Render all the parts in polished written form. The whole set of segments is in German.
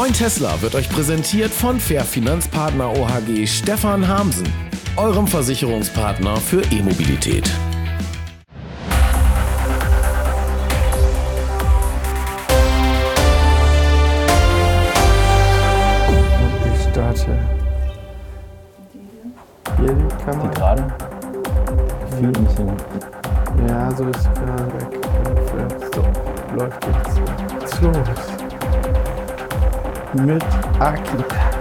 Moin Tesla wird euch präsentiert von Fair Finanzpartner OHG Stefan Hamsen, eurem Versicherungspartner für E-Mobilität. Ich starte. Hier die Kamera. Die gerade? Gefühlt nicht hin. Ja, so ist sie gerade weg. So, läuft jetzt. Los. Mit Aki.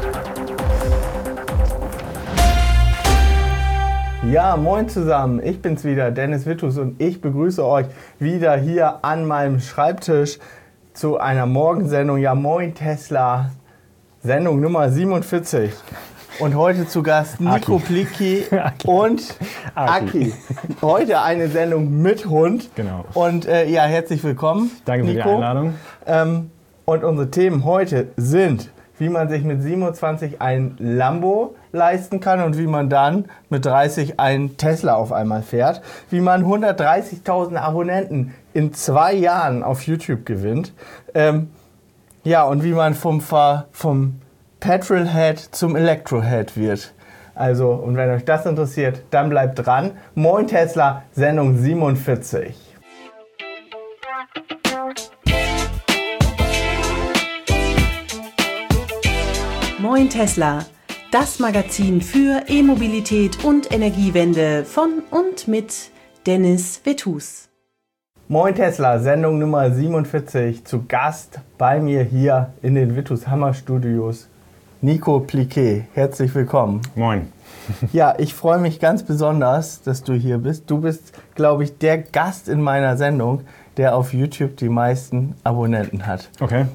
Ja, moin zusammen. Ich bin's wieder, Dennis Wittus, und ich begrüße euch wieder hier an meinem Schreibtisch zu einer Morgensendung. Ja, moin Tesla. Sendung Nummer 47. Und heute zu Gast Nico Plicki und Aki. Heute eine Sendung mit Hund. Genau. Und ja, herzlich willkommen. Danke für Nico. die Einladung. Und unsere Themen heute sind, wie man sich mit 27 ein Lambo leisten kann und wie man dann mit 30 einen Tesla auf einmal fährt. Wie man 130.000 Abonnenten in 2 Jahren auf YouTube gewinnt. Ja, und wie man vom Petrolhead zum Electrohead wird. Also, und wenn euch das interessiert, dann bleibt dran. Moin Tesla, Sendung 47. Moin Tesla, das Magazin für E-Mobilität und Energiewende von und mit Dennis Wittus. Moin Tesla, Sendung Nummer 47, zu Gast bei mir hier in den Wittus Hammer Studios, Nico Plicki. Herzlich willkommen. Moin. Ja, ich freue mich ganz besonders, dass du hier bist. Du bist, glaube ich, der Gast in meiner Sendung, der auf YouTube die meisten Abonnenten hat. Okay.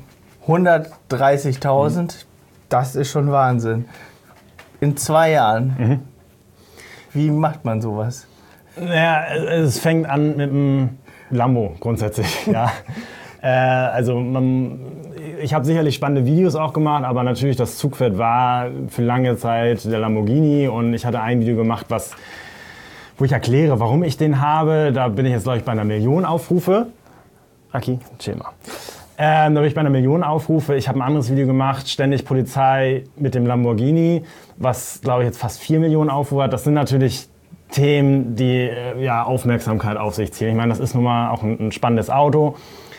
130.000, das ist schon Wahnsinn. In 2 Jahren. Wie macht man sowas? Naja, es fängt an mit dem Lambo grundsätzlich. Ja. Also ich habe sicherlich spannende Videos auch gemacht, aber natürlich das Zugpferd war für lange Zeit der Lamborghini, und ich hatte ein Video gemacht, wo ich erkläre, warum ich den habe. Da bin ich jetzt, glaube ich, bei 1 Million Aufrufe. Aki, chill mal. Da bin ich bei 1 Million Aufrufe. Ich habe ein anderes Video gemacht, ständig Polizei mit dem Lamborghini, was, glaube ich, jetzt fast 4 Millionen Aufrufe hat. Das sind natürlich Themen, die ja, Aufmerksamkeit auf sich ziehen. Ich meine, das ist nun mal auch ein spannendes Auto.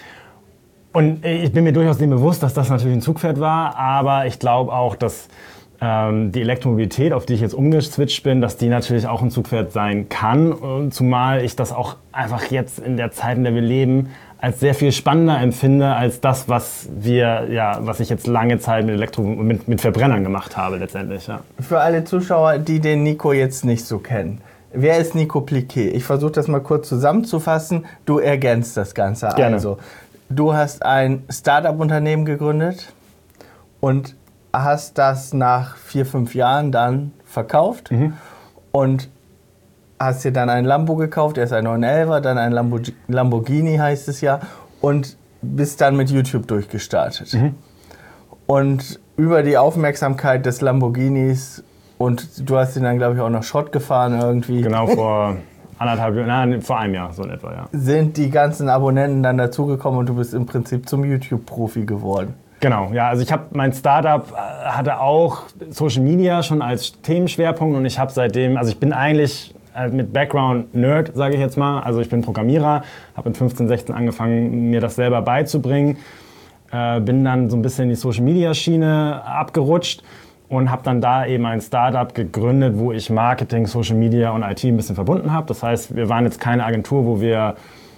Und ich bin mir durchaus dem bewusst, dass das natürlich ein Zugpferd war, aber ich glaube auch, dass die Elektromobilität, auf die ich jetzt umgeswitcht bin, dass die natürlich auch ein Zugpferd sein kann, zumal ich das auch einfach jetzt in der Zeit, in der wir leben, als sehr viel spannender empfinde als das, was ich jetzt lange Zeit mit Verbrennern gemacht habe letztendlich. Ja. Für alle Zuschauer, die den Nico jetzt nicht so kennen. Wer ist Nico Plicki? Ich versuche das mal kurz zusammenzufassen. Du ergänzt das Ganze. Gerne. Also, du hast ein Start-up-Unternehmen gegründet und hast das nach 4-5 Jahren dann verkauft und hast dir dann ein Lambo gekauft, erst ein 911er, dann ein Lamborghini heißt es ja, und bist dann mit YouTube durchgestartet. Und über die Aufmerksamkeit des Lamborghinis, und du hast ihn dann, glaube ich, auch noch Schrott gefahren irgendwie. Genau, vor einem Jahr so in etwa, ja. Sind die ganzen Abonnenten dann dazugekommen und du bist im Prinzip zum YouTube-Profi geworden. Genau, ja, also mein Startup hatte auch Social Media schon als Themenschwerpunkt, und ich habe seitdem, also ich bin eigentlich mit Background Nerd, sage ich jetzt mal, also ich bin Programmierer, habe mit 15, 16 angefangen, mir das selber beizubringen, bin dann so ein bisschen in die Social Media Schiene abgerutscht und habe dann da eben ein Startup gegründet, wo ich Marketing, Social Media und IT ein bisschen verbunden habe. Das heißt, wir waren jetzt keine Agentur, wo wir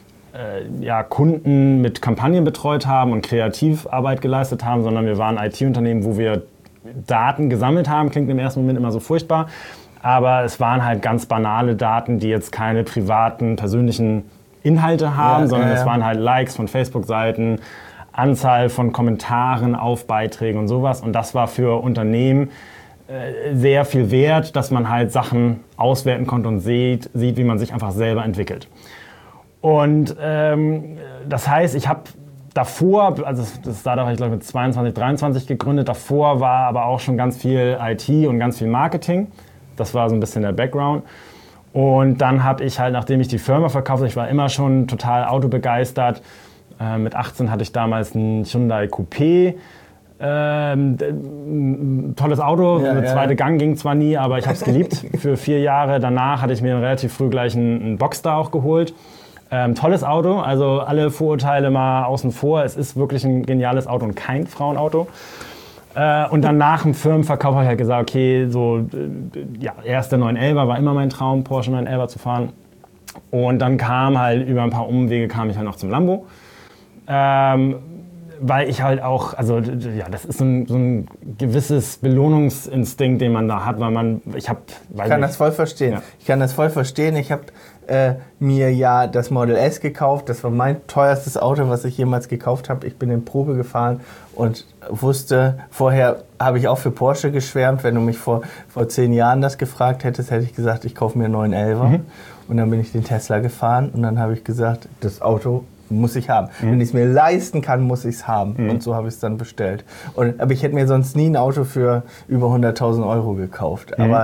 Kunden mit Kampagnen betreut haben und Kreativarbeit geleistet haben, sondern wir waren ein IT-Unternehmen, wo wir Daten gesammelt haben. Klingt im ersten Moment immer so furchtbar, aber es waren halt ganz banale Daten, die jetzt keine privaten, persönlichen Inhalte haben, sondern es waren halt Likes von Facebook-Seiten, Anzahl von Kommentaren auf Beiträgen und sowas. Und das war für Unternehmen sehr viel wert, dass man halt Sachen auswerten konnte und sieht, wie man sich einfach selber entwickelt. Und das heißt, ich habe davor, also das Startup habe ich glaube ich mit 22, 23 gegründet, davor war aber auch schon ganz viel IT und ganz viel Marketing. Das war so ein bisschen der Background. Und dann habe ich halt, nachdem ich die Firma verkauft habe, ich war immer schon total autobegeistert. Mit 18 hatte ich damals einen Hyundai Coupé. Tolles Auto, Ja, zweite Gang ging zwar nie, aber ich habe es geliebt. Für 4 Jahre danach hatte ich mir relativ früh gleich einen Boxster auch geholt. Tolles Auto, also alle Vorurteile mal außen vor. Es ist wirklich ein geniales Auto und kein Frauenauto. Und dann nach dem Firmenverkauf habe ich halt gesagt, okay, erst der 911er war immer mein Traum, Porsche 911er zu fahren. Und dann kam halt über ein paar Umwege kam ich halt noch zum Lambo. Weil ich halt auch, das ist so ein gewisses Belohnungsinstinkt, den man da hat, weil ich kann das voll verstehen. Ja. Ich kann das voll verstehen. Ich habe mir ja das Model S gekauft. Das war mein teuerstes Auto, was ich jemals gekauft habe. Ich bin in Probe gefahren und wusste, vorher habe ich auch für Porsche geschwärmt. Wenn du mich vor 10 Jahren das gefragt hättest, hätte ich gesagt, ich kaufe mir einen 911er. Und dann bin ich den Tesla gefahren und dann habe ich gesagt, das Auto muss ich haben. Wenn ich es mir leisten kann, muss ich es haben. Und so habe ich es dann bestellt. Aber ich hätte mir sonst nie ein Auto für über 100.000 Euro gekauft. Aber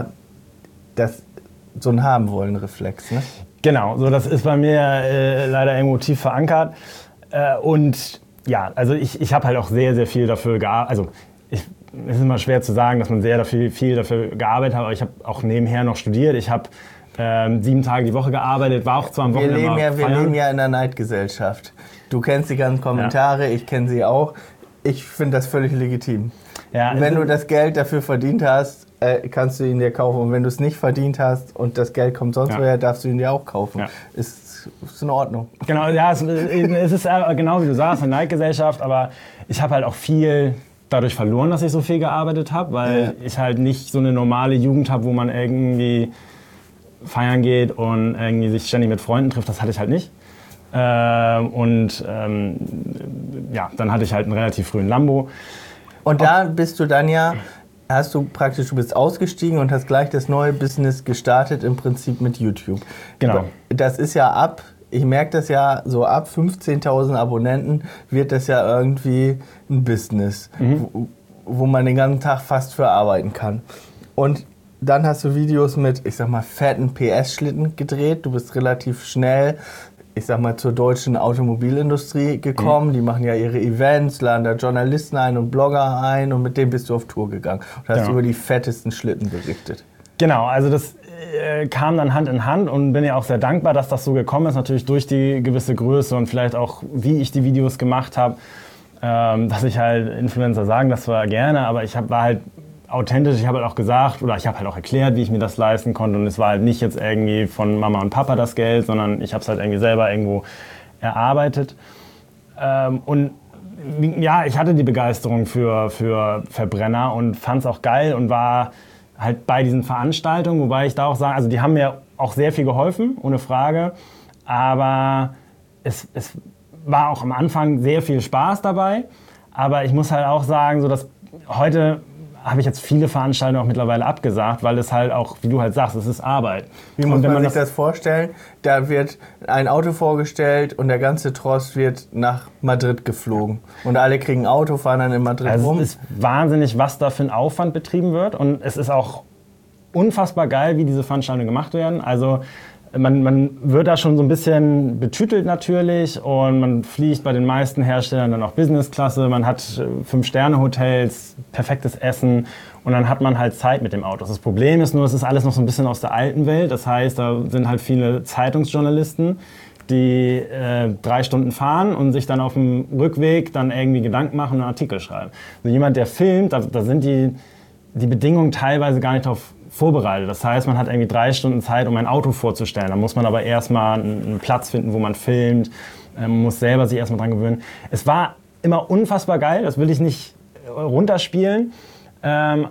so ein Haben-Wollen-Reflex, ne? Genau, so das ist bei mir leider irgendwo tief verankert. Und ja, also ich habe halt auch sehr, sehr viel dafür gearbeitet. Also es ist immer schwer zu sagen, dass man sehr viel dafür gearbeitet hat, aber ich habe auch nebenher noch studiert. Ich habe 7 Tage die Woche gearbeitet, war auch zwar am Wochenende Wir leben ja in einer Neidgesellschaft. Du kennst die ganzen Kommentare, ich kenne sie auch. Ich finde das völlig legitim. Ja, wenn du das Geld dafür verdient hast, kannst du ihn dir kaufen. Und wenn du es nicht verdient hast und das Geld kommt sonst woher, darfst du ihn dir auch kaufen. Ja. Ist in Ordnung. Genau, ja, es ist genau wie du sagst, eine Neidgesellschaft, aber ich habe halt auch viel dadurch verloren, dass ich so viel gearbeitet habe, weil ich halt nicht so eine normale Jugend habe, wo man irgendwie feiern geht und irgendwie sich ständig mit Freunden trifft. Das hatte ich halt nicht. Dann hatte ich halt einen relativ frühen Lambo. Und da bist du dann du bist ausgestiegen und hast gleich das neue Business gestartet, im Prinzip mit YouTube. Genau. Das ist ich merke das ja, so ab 15.000 Abonnenten wird das ja irgendwie ein Business, wo man den ganzen Tag fast für arbeiten kann. Und dann hast du Videos mit, ich sag mal, fetten PS-Schlitten gedreht. Du bist relativ schnell, ich sag mal, zur deutschen Automobilindustrie gekommen. Die machen ja ihre Events, laden da Journalisten ein und Blogger ein und mit denen bist du auf Tour gegangen und hast über die fettesten Schlitten berichtet. Genau, also das kam dann Hand in Hand und bin ja auch sehr dankbar, dass das so gekommen ist. Natürlich durch die gewisse Größe und vielleicht auch, wie ich die Videos gemacht habe. Dass ich halt Influencer sagen, das war gerne, aber war halt authentisch. Ich habe halt auch gesagt, oder ich habe halt auch erklärt, wie ich mir das leisten konnte. Und es war halt nicht jetzt irgendwie von Mama und Papa das Geld, sondern ich habe es halt irgendwie selber irgendwo erarbeitet. Ich hatte die Begeisterung für Verbrenner und fand es auch geil und war halt bei diesen Veranstaltungen, wobei ich da auch sage, also die haben mir auch sehr viel geholfen, ohne Frage. Aber es war auch am Anfang sehr viel Spaß dabei. Aber ich muss halt auch sagen, so dass heute habe ich jetzt viele Veranstaltungen auch mittlerweile abgesagt, weil es halt auch, wie du halt sagst, es ist Arbeit. Wie muss man sich das vorstellen? Da wird ein Auto vorgestellt und der ganze Tross wird nach Madrid geflogen. Und alle kriegen ein Auto, fahren dann in Madrid rum. Es ist wahnsinnig, was da für ein Aufwand betrieben wird. Und es ist auch unfassbar geil, wie diese Veranstaltungen gemacht werden. Also man wird da schon so ein bisschen betütelt natürlich und man fliegt bei den meisten Herstellern dann auch Business-Klasse, man hat 5-Sterne-Hotels, perfektes Essen und dann hat man halt Zeit mit dem Auto. Das Problem ist nur, es ist alles noch so ein bisschen aus der alten Welt, das heißt, da sind halt viele Zeitungsjournalisten, die 3 Stunden fahren und sich dann auf dem Rückweg dann irgendwie Gedanken machen und einen Artikel schreiben. Also jemand, der filmt, da sind die Bedingungen teilweise gar nicht darauf vorbereitet. Das heißt, man hat irgendwie 3 Stunden Zeit, um ein Auto vorzustellen. Da muss man aber erstmal einen Platz finden, wo man filmt. Man muss selber sich erstmal dran gewöhnen. Es war immer unfassbar geil, das will ich nicht runterspielen. Einer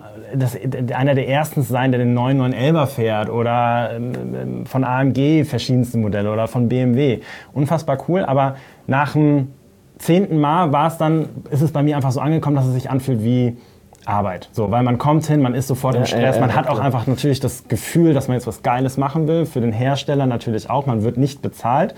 der ersten sein, der den neuen 911er fährt oder von AMG verschiedenste Modelle oder von BMW. Unfassbar cool, aber nach dem 10. Mal ist es bei mir einfach so angekommen, dass es sich anfühlt wie Arbeit. So, weil man kommt hin, man ist sofort im Stress, man hat auch einfach natürlich das Gefühl, dass man jetzt was Geiles machen will. Für den Hersteller natürlich auch, man wird nicht bezahlt.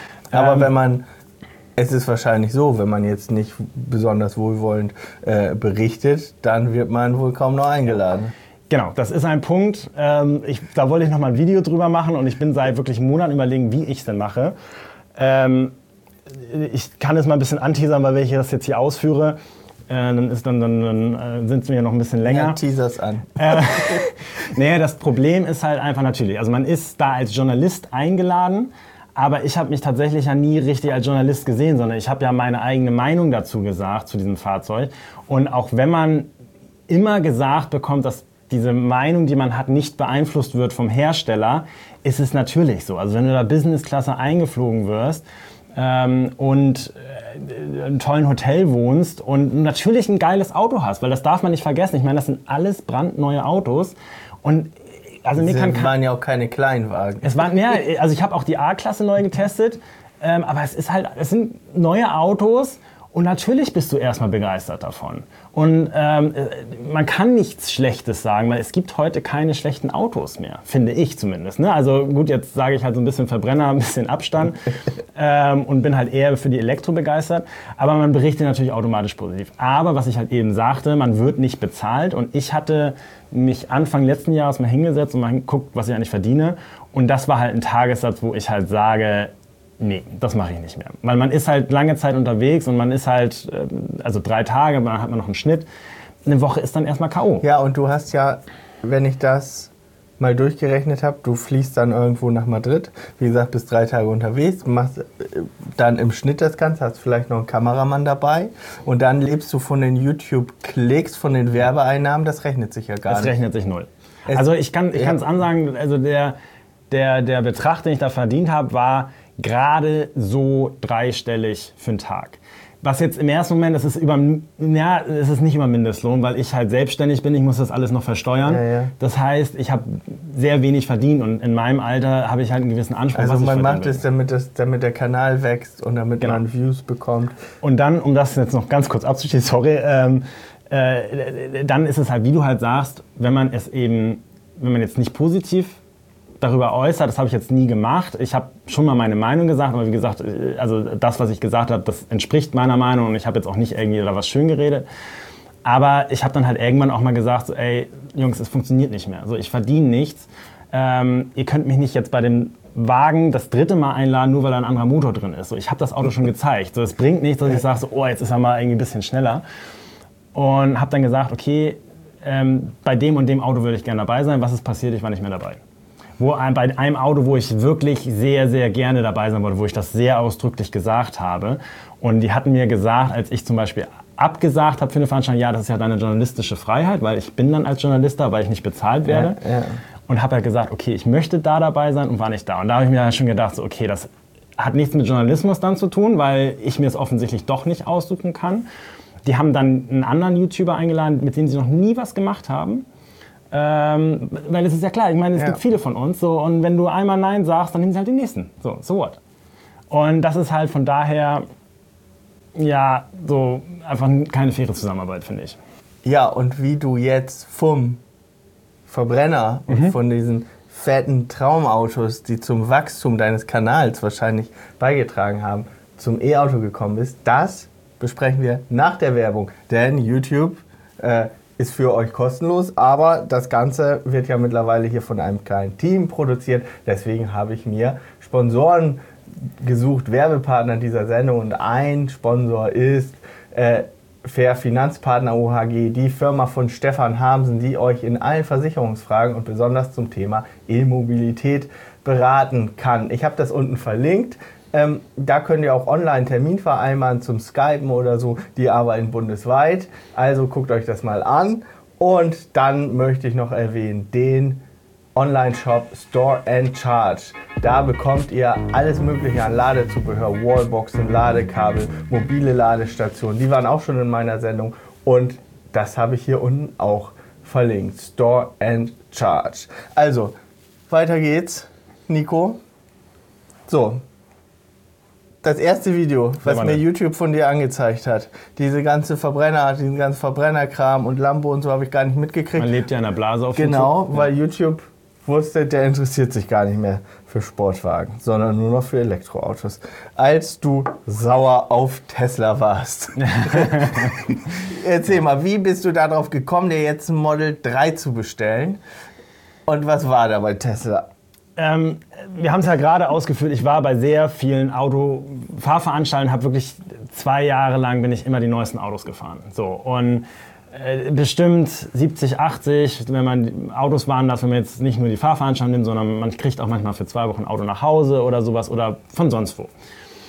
Aber es ist wahrscheinlich so, wenn man jetzt nicht besonders wohlwollend berichtet, dann wird man wohl kaum noch eingeladen. Genau, das ist ein Punkt. Da wollte ich noch mal ein Video drüber machen und ich bin seit wirklich Monaten überlegen, wie ich es denn mache. Ich kann es mal ein bisschen anteasern, weil ich das jetzt hier ausführe. dann sind wir ja noch ein bisschen länger. Ja, teaser's an. Nee, das Problem ist halt einfach natürlich, also man ist da als Journalist eingeladen, aber ich habe mich tatsächlich ja nie richtig als Journalist gesehen, sondern ich habe ja meine eigene Meinung dazu gesagt, zu diesem Fahrzeug. Und auch wenn man immer gesagt bekommt, dass diese Meinung, die man hat, nicht beeinflusst wird vom Hersteller, ist es natürlich so. Also wenn du da Business-Klasse eingeflogen wirst, und in einem tollen Hotel wohnst und natürlich ein geiles Auto hast, weil das darf man nicht vergessen. Ich meine, das sind alles brandneue Autos und also mir waren ja auch keine Kleinwagen. Es waren ja, also ich habe auch die A-Klasse neu getestet, aber es sind neue Autos. Und natürlich bist du erstmal begeistert davon. Und man kann nichts Schlechtes sagen, weil es gibt heute keine schlechten Autos mehr, finde ich zumindest. Ne? Also gut, jetzt sage ich halt so ein bisschen Verbrenner, ein bisschen Abstand und bin halt eher für die Elektro begeistert. Aber man berichtet natürlich automatisch positiv. Aber was ich halt eben sagte, man wird nicht bezahlt. Und ich hatte mich Anfang letzten Jahres mal hingesetzt und mal geguckt, was ich eigentlich verdiene. Und das war halt ein Tagessatz, wo ich halt sage, nee, das mache ich nicht mehr. Weil man ist halt lange Zeit unterwegs und man ist halt, also 3 Tage, dann hat man noch einen Schnitt. Eine Woche ist dann erstmal K.O. Ja, und du hast ja, wenn ich das mal durchgerechnet habe, du fliegst dann irgendwo nach Madrid, wie gesagt, bist 3 Tage unterwegs, machst dann im Schnitt das Ganze, hast vielleicht noch einen Kameramann dabei und dann lebst du von den YouTube-Klicks, von den Werbeeinnahmen, das rechnet sich ja gar nicht. Das rechnet sich null. Also ich kann es ansagen, also der Betrag, den ich da verdient habe, war gerade so 3-stellig für einen Tag. Was jetzt im ersten Moment, es ist nicht über Mindestlohn, weil ich halt selbstständig bin, ich muss das alles noch versteuern. Ja. Das heißt, ich habe sehr wenig verdient und in meinem Alter habe ich halt einen gewissen Anspruch. Also man macht es, damit der Kanal wächst und damit man Views bekommt. Und dann, um das jetzt noch ganz kurz abzuschließen, sorry, dann ist es halt, wie du halt sagst, wenn man jetzt nicht positiv darüber äußert, das habe ich jetzt nie gemacht. Ich habe schon mal meine Meinung gesagt, aber wie gesagt, also das, was ich gesagt habe, das entspricht meiner Meinung und ich habe jetzt auch nicht irgendwie da was schön geredet. Aber ich habe dann halt irgendwann auch mal gesagt, so, ey, Jungs, es funktioniert nicht mehr. So, ich verdiene nichts. Ihr könnt mich nicht jetzt bei dem Wagen das 3. Mal einladen, nur weil da ein anderer Motor drin ist. So, ich habe das Auto schon gezeigt. So, es bringt nichts, dass ich sage, so, oh, jetzt ist er mal irgendwie ein bisschen schneller. Und habe dann gesagt, okay, bei dem und dem Auto würde ich gerne dabei sein. Was ist passiert? Ich war nicht mehr dabei. Bei einem Auto, wo ich wirklich sehr, sehr gerne dabei sein wollte, wo ich das sehr ausdrücklich gesagt habe. Und die hatten mir gesagt, als ich zum Beispiel abgesagt habe für eine Veranstaltung, ja, das ist ja deine journalistische Freiheit, weil ich bin dann als Journalist da, weil ich nicht bezahlt werde. Ja. Und habe halt gesagt, okay, ich möchte da dabei sein und war nicht da. Und da habe ich mir schon gedacht, so, okay, das hat nichts mit Journalismus dann zu tun, weil ich mir es offensichtlich doch nicht aussuchen kann. Die haben dann einen anderen YouTuber eingeladen, mit dem sie noch nie was gemacht haben. Weil es ist ja klar, ich meine, es gibt viele von uns. So, und wenn du einmal Nein sagst, dann nehmen sie halt den nächsten. So what? Und das ist halt von daher, ja, so einfach keine faire Zusammenarbeit, finde ich. Ja, und wie du jetzt vom Verbrenner und von diesen fetten Traumautos, die zum Wachstum deines Kanals wahrscheinlich beigetragen haben, zum E-Auto gekommen bist, das besprechen wir nach der Werbung. Denn YouTube ist für euch kostenlos, aber das Ganze wird ja mittlerweile hier von einem kleinen Team produziert. Deswegen habe ich mir Sponsoren gesucht, Werbepartner dieser Sendung. Und ein Sponsor ist Fair Finanzpartner OHG, die Firma von Stefan Hamsen, die euch in allen Versicherungsfragen und besonders zum Thema E-Mobilität beraten kann. Ich habe das unten verlinkt. Da könnt ihr auch online einen Termin vereinbaren zum Skypen oder so. Die arbeiten bundesweit. Also guckt euch das mal an. Und dann möchte ich noch erwähnen, den Online-Shop Store and Charge. Da bekommt ihr alles Mögliche an Ladezubehör, Wallboxen, Ladekabel, mobile Ladestationen. Die waren auch schon in meiner Sendung. Und das habe ich hier unten auch verlinkt. Store and Charge. Also, weiter geht's, Nico. So. Das erste Video, was mir YouTube von dir angezeigt hat, diesen ganzen Verbrennerkram und Lambo und so, habe ich gar nicht mitgekriegt. Man lebt ja in der Blase auf YouTube. Genau, weil YouTube wusste, der interessiert sich gar nicht mehr für Sportwagen, sondern nur noch für Elektroautos. Als du sauer auf Tesla warst. Erzähl mal, wie bist du darauf gekommen, dir jetzt ein Model 3 zu bestellen? Und was war da bei Tesla? Wir haben es ja gerade ausgeführt, ich war bei sehr vielen Autofahrveranstaltungen, habe wirklich 2 Jahre lang bin ich immer die neuesten Autos gefahren. So, und bestimmt 70, 80, wenn man Autos waren, dass wenn man jetzt nicht nur die Fahrveranstaltung nimmt, sondern man kriegt auch manchmal für 2 Wochen ein Auto nach Hause oder sowas oder von sonst wo.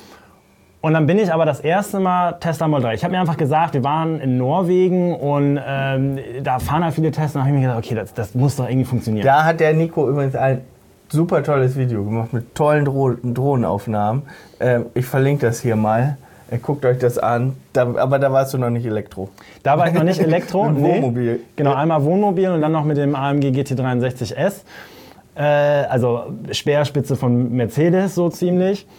Und dann bin ich aber das erste Mal Tesla Model 3. Ich habe mir einfach gesagt, wir waren in Norwegen und da fahren halt viele Tesla. Und dann habe ich mir gedacht, okay, das muss doch irgendwie funktionieren. Da hat der Nico übrigens ein super tolles Video gemacht mit tollen Drohnenaufnahmen. Ich verlinke das hier mal. Guckt euch das an. Aber da warst du noch nicht Elektro. Da war ich noch nicht Elektro. Mit Wohnmobil. Nee. Genau, einmal Wohnmobil und dann noch mit dem AMG GT63S. Also Speerspitze von Mercedes so ziemlich.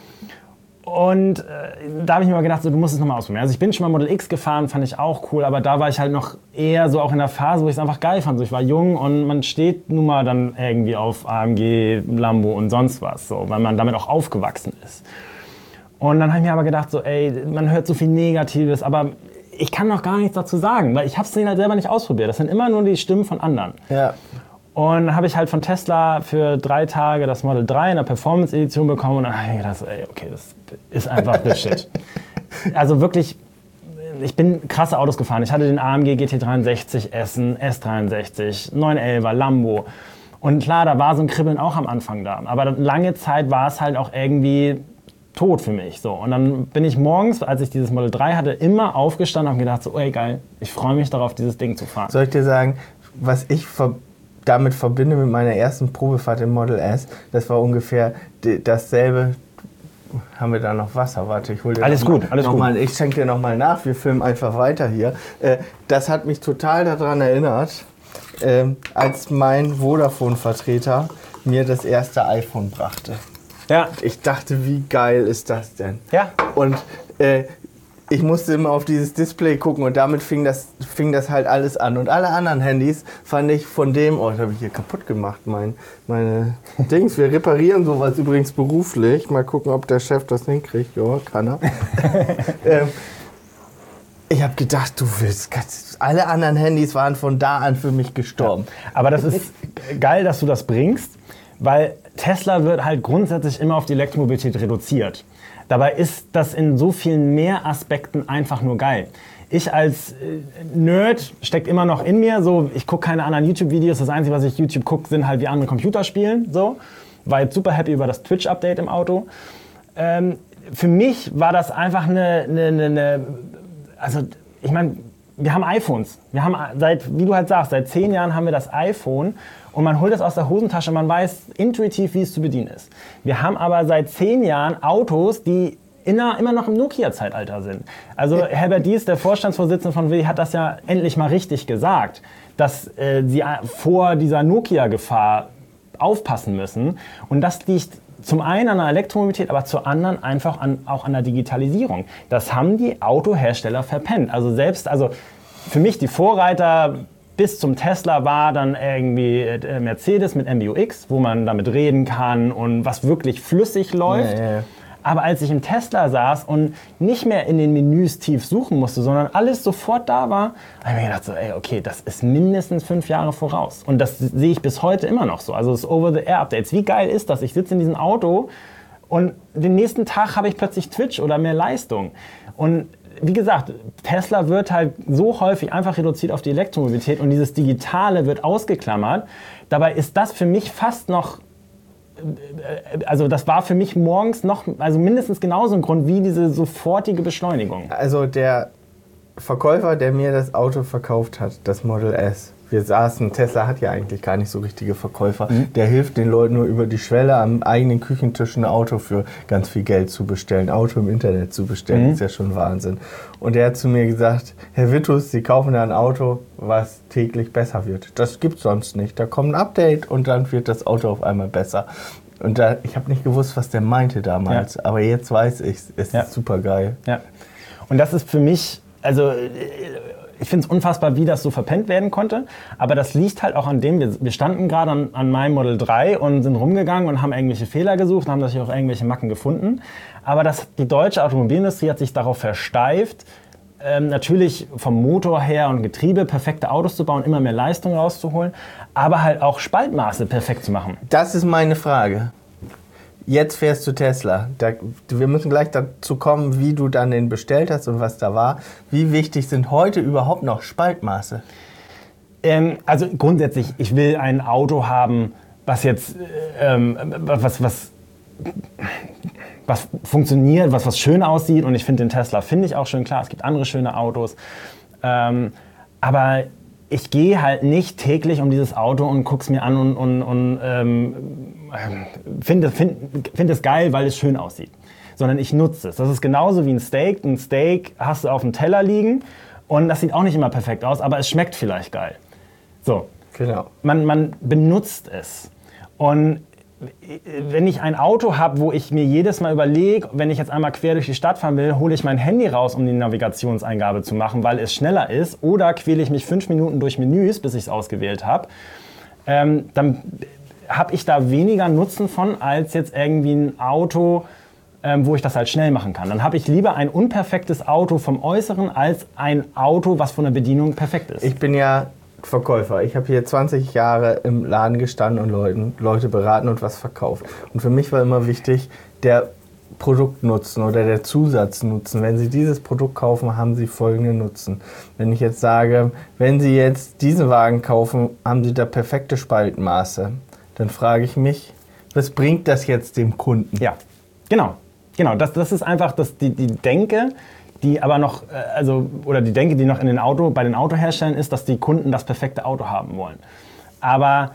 Und da habe ich mir mal gedacht, so, du musst es nochmal ausprobieren. Also ich bin schon mal Model X gefahren, fand ich auch cool, aber da war ich halt noch eher so auch in der Phase, wo ich es einfach geil fand. So, ich war jung und man steht nun mal dann irgendwie auf AMG, Lambo und sonst was, so, weil man damit auch aufgewachsen ist. Und dann habe ich mir aber gedacht, so, ey, man hört so viel Negatives, aber ich kann noch gar nichts dazu sagen, weil ich habe es halt selber nicht ausprobiert. Das sind immer nur die Stimmen von anderen. Ja. Und dann habe ich halt von Tesla für 3 Tage das Model 3 in der Performance-Edition bekommen und dann habe ich gedacht, ey, okay, das ist einfach Bullshit. Also wirklich, ich bin krasse Autos gefahren. Ich hatte den AMG GT63, Essen, S63, 911er, Lambo. Und klar, da war so ein Kribbeln auch am Anfang da. Aber lange Zeit war es halt auch irgendwie tot für mich. So. Und dann bin ich morgens, als ich dieses Model 3 hatte, immer aufgestanden und gedacht, so, ey, geil, ich freue mich darauf, dieses Ding zu fahren. Soll ich dir sagen, was ich damit verbinde mit meiner ersten Probefahrt im Model S, das war ungefähr dasselbe. Haben wir da noch Wasser? Warte, ich hole dir alles gut. Ich schenke dir nochmal nach, wir filmen einfach weiter hier. Das hat mich total daran erinnert, als mein Vodafone-Vertreter mir das erste iPhone brachte. Ja. Ich dachte, wie geil ist das denn? Ja. Und ich musste immer auf dieses Display gucken und damit fing das halt alles an. Und alle anderen Handys fand ich von dem, das habe ich hier kaputt gemacht, meine Dings. Wir reparieren sowas übrigens beruflich. Mal gucken, ob der Chef das hinkriegt. Ja, kann er. Ich habe gedacht, du willst, alle anderen Handys waren von da an für mich gestorben. Ja. Aber das ist geil, dass du das bringst, weil Tesla wird halt grundsätzlich immer auf die Elektromobilität reduziert. Dabei ist das in so vielen mehr Aspekten einfach nur geil. Ich als Nerd steckt immer noch in mir, so, ich gucke keine anderen YouTube-Videos. Das Einzige, was ich YouTube gucke, sind halt wie andere Computerspielen. So. War jetzt super happy über das Twitch-Update im Auto. Für mich war das einfach also ich meine, wir haben iPhones. Wir haben wie du halt sagst, seit 10 Jahren haben wir das iPhone und man holt es aus der Hosentasche, man weiß intuitiv, wie es zu bedienen ist. Wir haben aber seit 10 Jahren Autos, die immer noch im Nokia-Zeitalter sind. Also Herbert Diess, der Vorstandsvorsitzende von WI, hat das ja endlich mal richtig gesagt, dass sie vor dieser Nokia-Gefahr aufpassen müssen. Und das liegt zum einen an der Elektromobilität, aber zum anderen einfach auch an der Digitalisierung. Das haben die Autohersteller verpennt. Also für mich die Vorreiter bis zum Tesla war dann irgendwie Mercedes mit MBUX, wo man damit reden kann und was wirklich flüssig läuft. Ja. Aber als ich im Tesla saß und nicht mehr in den Menüs tief suchen musste, sondern alles sofort da war, habe ich mir gedacht, so, ey, okay, das ist mindestens 5 Jahre voraus. Und das sehe ich bis heute immer noch so. Also das Over-the-Air-Updates. Wie geil ist das? Ich sitze in diesem Auto und den nächsten Tag habe ich plötzlich Twitch oder mehr Leistung. Und wie gesagt, Tesla wird halt so häufig einfach reduziert auf die Elektromobilität und dieses Digitale wird ausgeklammert. Dabei ist das für mich fast noch, also das war für mich morgens noch, also mindestens genauso ein Grund wie diese sofortige Beschleunigung. Also der Verkäufer, der mir das Auto verkauft hat, das Model S, wir saßen, Tesla hat ja eigentlich gar nicht so richtige Verkäufer, der hilft den Leuten nur über die Schwelle am eigenen Küchentisch ein Auto für ganz viel Geld zu bestellen, Auto im Internet zu bestellen, ist ja schon Wahnsinn. Und der hat zu mir gesagt, Herr Wittus, Sie kaufen da ein Auto, was täglich besser wird. Das gibt's sonst nicht. Da kommt ein Update und dann wird das Auto auf einmal besser. Und ich habe nicht gewusst, was der meinte damals, aber jetzt weiß ich, es ist super geil. Ja. Und das ist für mich, also ich finde es unfassbar, wie das so verpennt werden konnte, aber das liegt halt auch an dem, wir standen gerade an meinem Model 3 und sind rumgegangen und haben irgendwelche Fehler gesucht, haben natürlich auch irgendwelche Macken gefunden, aber die deutsche Automobilindustrie hat sich darauf versteift, natürlich vom Motor her und Getriebe perfekte Autos zu bauen, immer mehr Leistung rauszuholen, aber halt auch Spaltmaße perfekt zu machen. Das ist meine Frage. Jetzt fährst du Tesla. Wir müssen gleich dazu kommen, wie du dann den bestellt hast und was da war. Wie wichtig sind heute überhaupt noch Spaltmaße? Also grundsätzlich, ich will ein Auto haben, was jetzt was funktioniert, was schön aussieht. Und ich finde den Tesla, finde ich auch schön. Klar, es gibt andere schöne Autos. Aber ich gehe halt nicht täglich um dieses Auto und gucke es mir an und finde es geil, weil es schön aussieht. Sondern ich nutze es. Das ist genauso wie ein Steak. Ein Steak hast du auf dem Teller liegen und das sieht auch nicht immer perfekt aus, aber es schmeckt vielleicht geil. So. Genau. Man benutzt es. Und wenn ich ein Auto habe, wo ich mir jedes Mal überlege, wenn ich jetzt einmal quer durch die Stadt fahren will, hole ich mein Handy raus, um die Navigationseingabe zu machen, weil es schneller ist, oder quäle ich mich 5 Minuten durch Menüs, bis ich es ausgewählt habe, dann habe ich da weniger Nutzen von, als jetzt irgendwie ein Auto, wo ich das halt schnell machen kann. Dann habe ich lieber ein unperfektes Auto vom Äußeren, als ein Auto, was von der Bedienung perfekt ist. Ich bin ja Verkäufer. Ich habe hier 20 Jahre im Laden gestanden und Leute beraten und was verkauft. Und für mich war immer wichtig, der Produktnutzen oder der Zusatznutzen. Wenn Sie dieses Produkt kaufen, haben Sie folgenden Nutzen. Wenn ich jetzt sage, wenn Sie jetzt diesen Wagen kaufen, haben Sie da perfekte Spaltmaße, dann frage ich mich, was bringt das jetzt dem Kunden? Ja, genau. Das ist einfach die Denke, die aber noch, die Denke, die noch bei den Autoherstellern ist, dass die Kunden das perfekte Auto haben wollen. Aber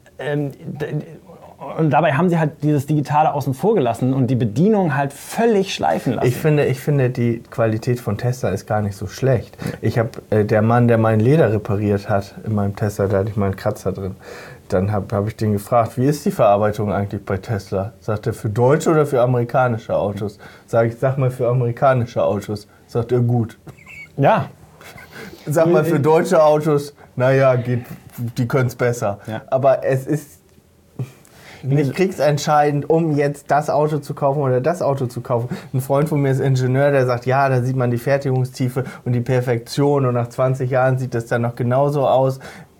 und dabei haben sie halt dieses Digitale außen vor gelassen und die Bedienung halt völlig schleifen lassen. Ich finde, die Qualität von Tesla ist gar nicht so schlecht. Ich habe der Mann, der mein Leder repariert hat in meinem Tesla, da hatte ich mal einen Kratzer drin. Dann hab ich den gefragt, wie ist die Verarbeitung eigentlich bei Tesla? Sagt er, für deutsche oder für amerikanische Autos? Sag mal für amerikanische Autos. Sagt er, gut. Ja. Sag mal für deutsche Autos, naja, die können es besser. Ja. Aber es ist nicht kriegsentscheidend, um jetzt das Auto zu kaufen oder das Auto zu kaufen. Ein Freund von mir ist Ingenieur, der sagt, ja, da sieht man die Fertigungstiefe und die Perfektion und nach 20 Jahren sieht das dann noch genauso aus.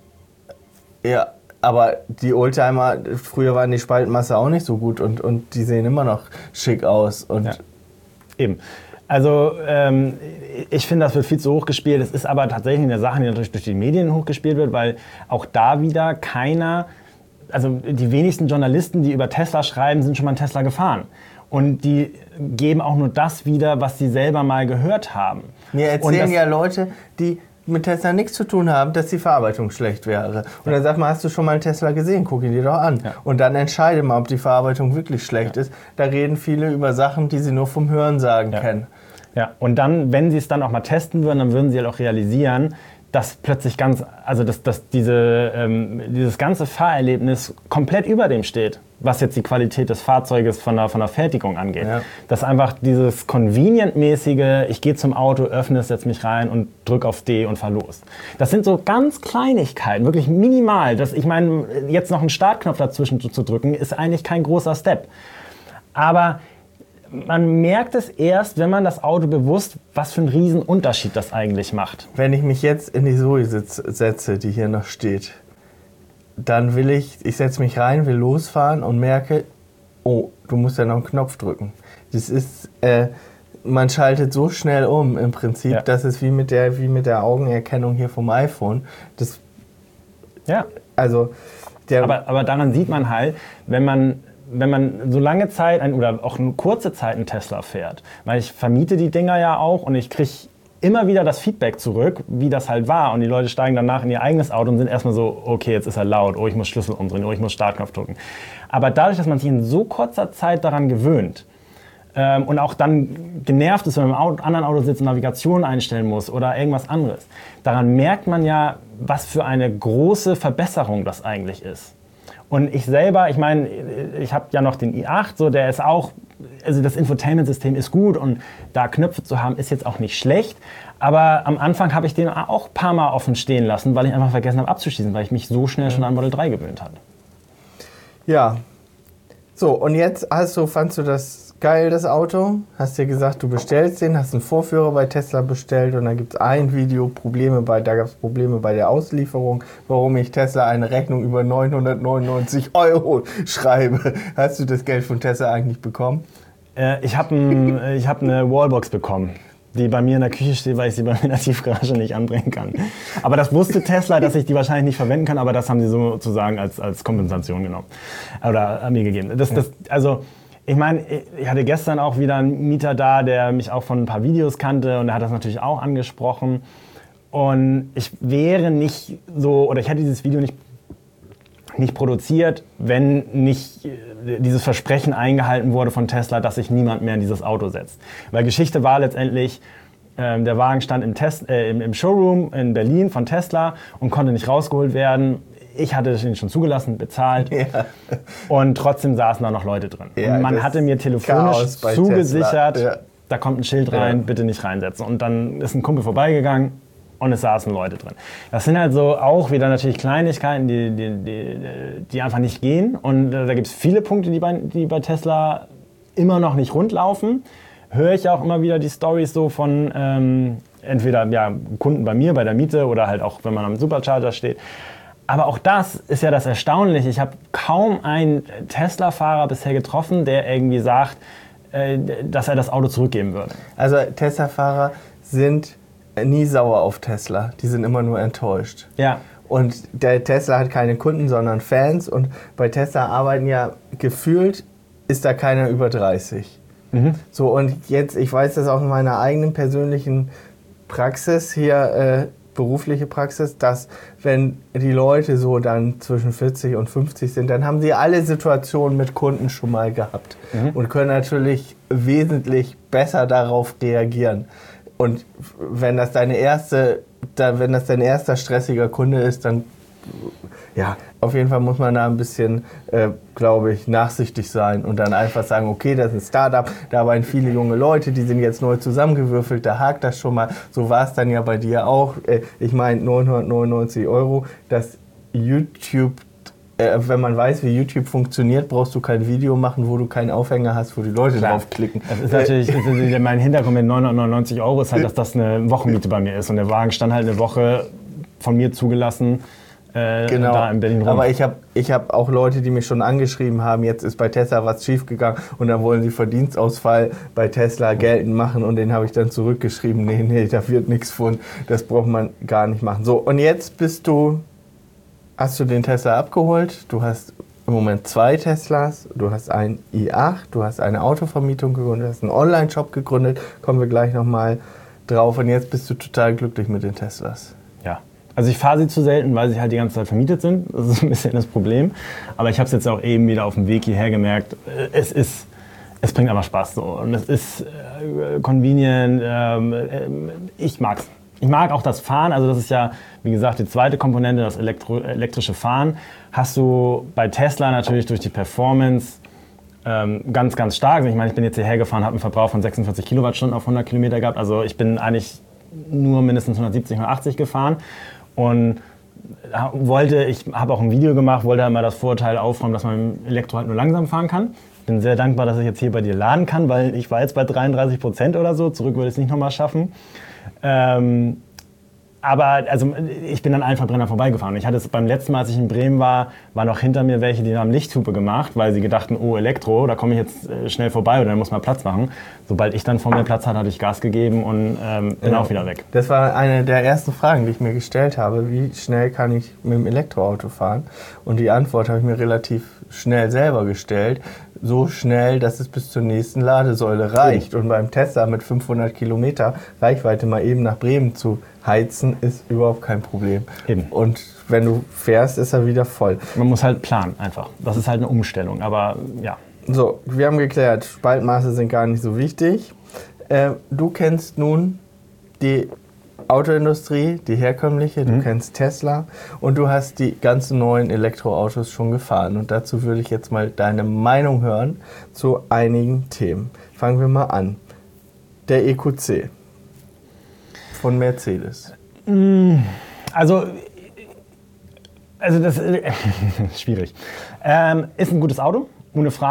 Ja, aber die Oldtimer, früher waren die Spaltmasse auch nicht so gut und die sehen immer noch schick aus. Und ja. Eben. Also ich finde, das wird viel zu hoch gespielt. Es ist aber tatsächlich eine Sache, die natürlich durch die Medien hochgespielt wird, weil auch da wieder also die wenigsten Journalisten, die über Tesla schreiben, sind schon mal einen Tesla gefahren. Und die geben auch nur das wieder, was sie selber mal gehört haben. Mir erzählen ja Leute, die mit Tesla nichts zu tun haben, dass die Verarbeitung schlecht wäre. Und dann sagt man, hast du schon mal einen Tesla gesehen? Guck ihn dir doch an. Ja. Und dann entscheide mal, ob die Verarbeitung wirklich schlecht ist. Da reden viele über Sachen, die sie nur vom Hörensagen kennen. Ja, und dann, wenn sie es dann auch mal testen würden, dann würden sie halt auch realisieren, dass plötzlich dass dieses ganze Fahrerlebnis komplett über dem steht, was jetzt die Qualität des Fahrzeuges von der Fertigung angeht. Ja. Dass einfach dieses Convenient-mäßige, ich gehe zum Auto, öffne es, setze mich rein und drücke auf D und fahr los. Das sind so ganz Kleinigkeiten, wirklich minimal. Ich meine, jetzt noch einen Startknopf dazwischen zu drücken, ist eigentlich kein großer Step. Aber man merkt es erst, wenn man das Auto bewusst, was für einen riesen Unterschied das eigentlich macht. Wenn ich mich jetzt in die Zoe setze, die hier noch steht, dann ich setze mich rein, will losfahren und merke, oh, du musst ja noch einen Knopf drücken. Das ist, man schaltet so schnell um im Prinzip, das ist wie mit der Augenerkennung hier vom iPhone. Aber daran sieht man halt, wenn man so lange Zeit oder auch eine kurze Zeit einen Tesla fährt, weil ich vermiete die Dinger ja auch und ich kriege immer wieder das Feedback zurück, wie das halt war, und die Leute steigen danach in ihr eigenes Auto und sind erstmal so, okay, jetzt ist er laut, oh, ich muss Schlüssel umdrehen, oh, ich muss Startknopf drücken. Aber dadurch, dass man sich in so kurzer Zeit daran gewöhnt und auch dann genervt ist, wenn man im anderen Auto sitzt und Navigation einstellen muss oder irgendwas anderes, daran merkt man ja, was für eine große Verbesserung das eigentlich ist. Und ich selber, ich meine, ich habe ja noch den i8, so, der ist auch, also das Infotainment-System ist gut und da Knöpfe zu haben, ist jetzt auch nicht schlecht. Aber am Anfang habe ich den auch ein paar Mal offen stehen lassen, weil ich einfach vergessen habe abzuschließen, weil ich mich so schnell schon an Model 3 gewöhnt habe. Ja. So, und jetzt fandst du das geil, das Auto. Hast dir gesagt, du bestellst den, hast einen Vorführer bei Tesla bestellt und dann gibt es ein Video, da gab es Probleme bei der Auslieferung, warum ich Tesla eine Rechnung über 999 € schreibe. Hast du das Geld von Tesla eigentlich bekommen? Ich hab eine Wallbox bekommen, die bei mir in der Küche steht, weil ich sie bei mir in der Tiefgarage nicht anbringen kann. Aber das wusste Tesla, dass ich die wahrscheinlich nicht verwenden kann, aber das haben sie sozusagen als Kompensation genommen oder mir gegeben. Also ich meine, ich hatte gestern auch wieder einen Mieter da, der mich auch von ein paar Videos kannte und der hat das natürlich auch angesprochen. Und ich wäre nicht so, oder ich hätte dieses Video nicht produziert, wenn nicht dieses Versprechen eingehalten wurde von Tesla, dass sich niemand mehr in dieses Auto setzt. Weil Geschichte war letztendlich, der Wagen stand im Showroom in Berlin von Tesla und konnte nicht rausgeholt werden. Ich hatte den schon zugelassen, bezahlt und trotzdem saßen da noch Leute drin. Ja, und man hatte mir telefonisch zugesichert, da kommt ein Schild rein, bitte nicht reinsetzen. Und dann ist ein Kumpel vorbeigegangen und es saßen Leute drin. Das sind halt so auch wieder natürlich Kleinigkeiten, die einfach nicht gehen. Und da gibt es viele Punkte, die bei Tesla immer noch nicht rund laufen. Höre ich auch immer wieder die Storys so von entweder Kunden bei mir, bei der Miete oder halt auch, wenn man am Supercharger steht. Aber auch das ist ja das Erstaunliche. Ich habe kaum einen Tesla-Fahrer bisher getroffen, der irgendwie sagt, dass er das Auto zurückgeben würde. Also Tesla-Fahrer sind nie sauer auf Tesla. Die sind immer nur enttäuscht. Ja. Und der Tesla hat keine Kunden, sondern Fans. Und bei Tesla arbeiten ja gefühlt, ist da keiner über 30. Mhm. So, und jetzt, ich weiß das auch in meiner eigenen persönlichen Praxis hier, berufliche Praxis, dass wenn die Leute so dann zwischen 40 und 50 sind, dann haben sie alle Situationen mit Kunden schon mal gehabt und können natürlich wesentlich besser darauf reagieren. Und wenn das dein erster stressiger Kunde ist, dann ja, auf jeden Fall muss man da ein bisschen, glaube ich, nachsichtig sein und dann einfach sagen, okay, das ist ein Startup, da arbeiten viele junge Leute, die sind jetzt neu zusammengewürfelt, da hakt das schon mal. So war es dann ja bei dir auch. Ich meine, 999 €, das YouTube, wenn man weiß, wie YouTube funktioniert, brauchst du kein Video machen, wo du keinen Aufhänger hast, wo die Leute draufklicken. Das ist natürlich, mein Hintergrund mit 999 € ist halt, dass das eine Wochenmiete bei mir ist und der Wagen stand halt eine Woche von mir zugelassen. Genau, da in Berlin rum. Aber ich hab auch Leute, die mich schon angeschrieben haben, jetzt ist bei Tesla was schiefgegangen und dann wollen sie Verdienstausfall bei Tesla geltend machen und den habe ich dann zurückgeschrieben, nee, da wird nichts von, das braucht man gar nicht machen. So, und jetzt hast du den Tesla abgeholt, du hast im Moment 2 Teslas, du hast einen i8, du hast eine Autovermietung gegründet, du hast einen Online-Shop gegründet, kommen wir gleich nochmal drauf und jetzt bist du total glücklich mit den Teslas. Ja. Also ich fahre sie zu selten, weil sie halt die ganze Zeit vermietet sind. Das ist ein bisschen das Problem. Aber ich habe es jetzt auch eben wieder auf dem Weg hierher gemerkt. Es bringt aber Spaß so. Und es ist convenient. Ich mag's. Ich mag auch das Fahren. Also das ist ja, wie gesagt, die zweite Komponente, das elektrische Fahren. Hast du bei Tesla natürlich durch die Performance ganz, ganz stark. Ich meine, ich bin jetzt hierher gefahren, habe einen Verbrauch von 46 Kilowattstunden auf 100 Kilometer gehabt. Also ich bin eigentlich nur mindestens 170, 180 gefahren. Und ich habe auch ein Video gemacht, wollte halt mal das Vorurteil aufräumen, dass man im Elektro halt nur langsam fahren kann. Ich bin sehr dankbar, dass ich jetzt hier bei dir laden kann, weil ich war jetzt bei 33% oder so. Zurück würde ich es nicht nochmal schaffen. Aber also, ich bin an allen Verbrennern vorbeigefahren. Ich hatte es beim letzten Mal, als ich in Bremen war noch hinter mir welche, die haben Lichthupe gemacht, weil sie gedachten, oh, Elektro, da komme ich jetzt schnell vorbei oder dann muss man Platz machen. Sobald ich dann vor mir Platz hatte, hatte ich Gas gegeben und bin auch wieder weg. Das war eine der ersten Fragen, die ich mir gestellt habe. Wie schnell kann ich mit dem Elektroauto fahren? Und die Antwort habe ich mir relativ schnell selber gestellt. So schnell, dass es bis zur nächsten Ladesäule reicht. Und beim Tesla mit 500 Kilometer Reichweite mal eben nach Bremen zu heizen, ist überhaupt kein Problem. Eben. Und wenn du fährst, ist er wieder voll. Man muss halt planen einfach. Das ist halt eine Umstellung, aber ja. So, wir haben geklärt, Spaltmaße sind gar nicht so wichtig. Du kennst nun die Autoindustrie, die herkömmliche, du kennst Tesla und du hast die ganzen neuen Elektroautos schon gefahren. Und dazu würde ich jetzt mal deine Meinung hören zu einigen Themen. Fangen wir mal an. Der EQC von Mercedes. Also das ist schwierig. Ist ein gutes Auto, ohne Frage.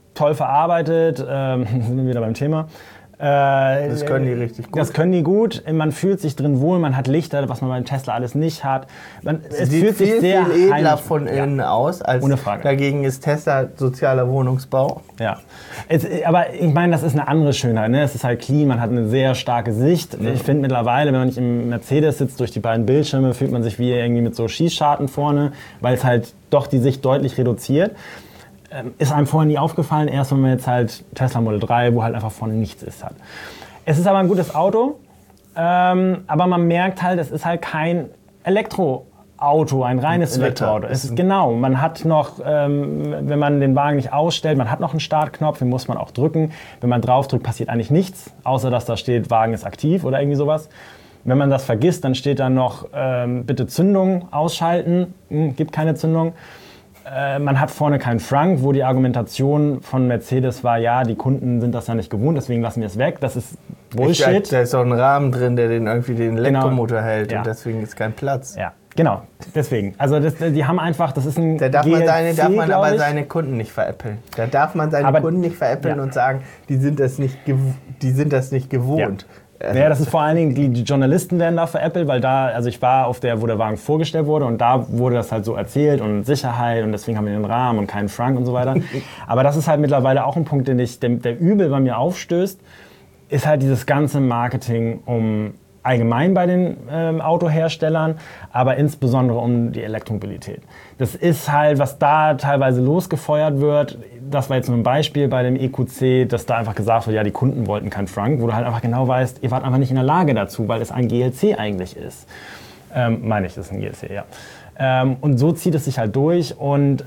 toll verarbeitet, sind wir wieder beim Thema. Das können die richtig gut. Das können die gut. Man fühlt sich drin wohl, man hat Lichter, was man beim Tesla alles nicht hat. Es sieht fühlt sich viel sehr edler heimlich von innen aus, als ohne Frage. Dagegen ist Tesla sozialer Wohnungsbau. Ja, aber ich meine, das ist eine andere Schönheit. Ne? Es ist halt clean, man hat eine sehr starke Sicht. Ich finde mittlerweile, wenn man nicht im Mercedes sitzt, durch die beiden Bildschirme, fühlt man sich wie irgendwie mit so Schießscharten vorne, weil es halt doch die Sicht deutlich reduziert. Ist einem vorher nie aufgefallen, erst wenn man jetzt halt Tesla Model 3, wo halt einfach vorne nichts ist, hat. Es ist aber ein gutes Auto, aber man merkt halt, es ist halt kein Elektroauto, ein reines Elektroauto. Es ist genau, man hat noch, wenn man den Wagen nicht ausstellt, man hat noch einen Startknopf, den muss man auch drücken. Wenn man drauf drückt, passiert eigentlich nichts, außer dass da steht, Wagen ist aktiv oder irgendwie sowas. Wenn man das vergisst, dann steht da noch, bitte Zündung ausschalten, gibt keine Zündung. Man hat vorne keinen Frunk, wo die Argumentation von Mercedes war, ja, die Kunden sind das ja nicht gewohnt, deswegen lassen wir es weg. Das ist Bullshit. Da ist auch ein Rahmen drin, der den Elektromotor hält und deswegen ist kein Platz. Ja, genau, deswegen. Also die haben einfach, das ist ein Da darf man aber seine Kunden nicht veräppeln. Da darf man seine Kunden nicht veräppeln und sagen, die sind das nicht gewohnt. Ja, das ist vor allen Dingen, die Journalisten werden da veräppelt, weil ich war auf wo der Wagen vorgestellt wurde und da wurde das halt so erzählt und Sicherheit und deswegen haben wir den Rahmen und keinen Frunk und so weiter. Aber das ist halt mittlerweile auch ein Punkt, der übel bei mir aufstößt, ist halt dieses ganze Marketing allgemein bei den Autoherstellern, aber insbesondere um die Elektromobilität. Das ist halt, was da teilweise losgefeuert wird. Das war jetzt nur ein Beispiel bei dem EQC, dass da einfach gesagt wird, ja, die Kunden wollten keinen Frunk, wo du halt einfach genau weißt, ihr wart einfach nicht in der Lage dazu, weil es ein GLC eigentlich ist. Meine ich, das ist ein GLC, ja. Und so zieht es sich halt durch und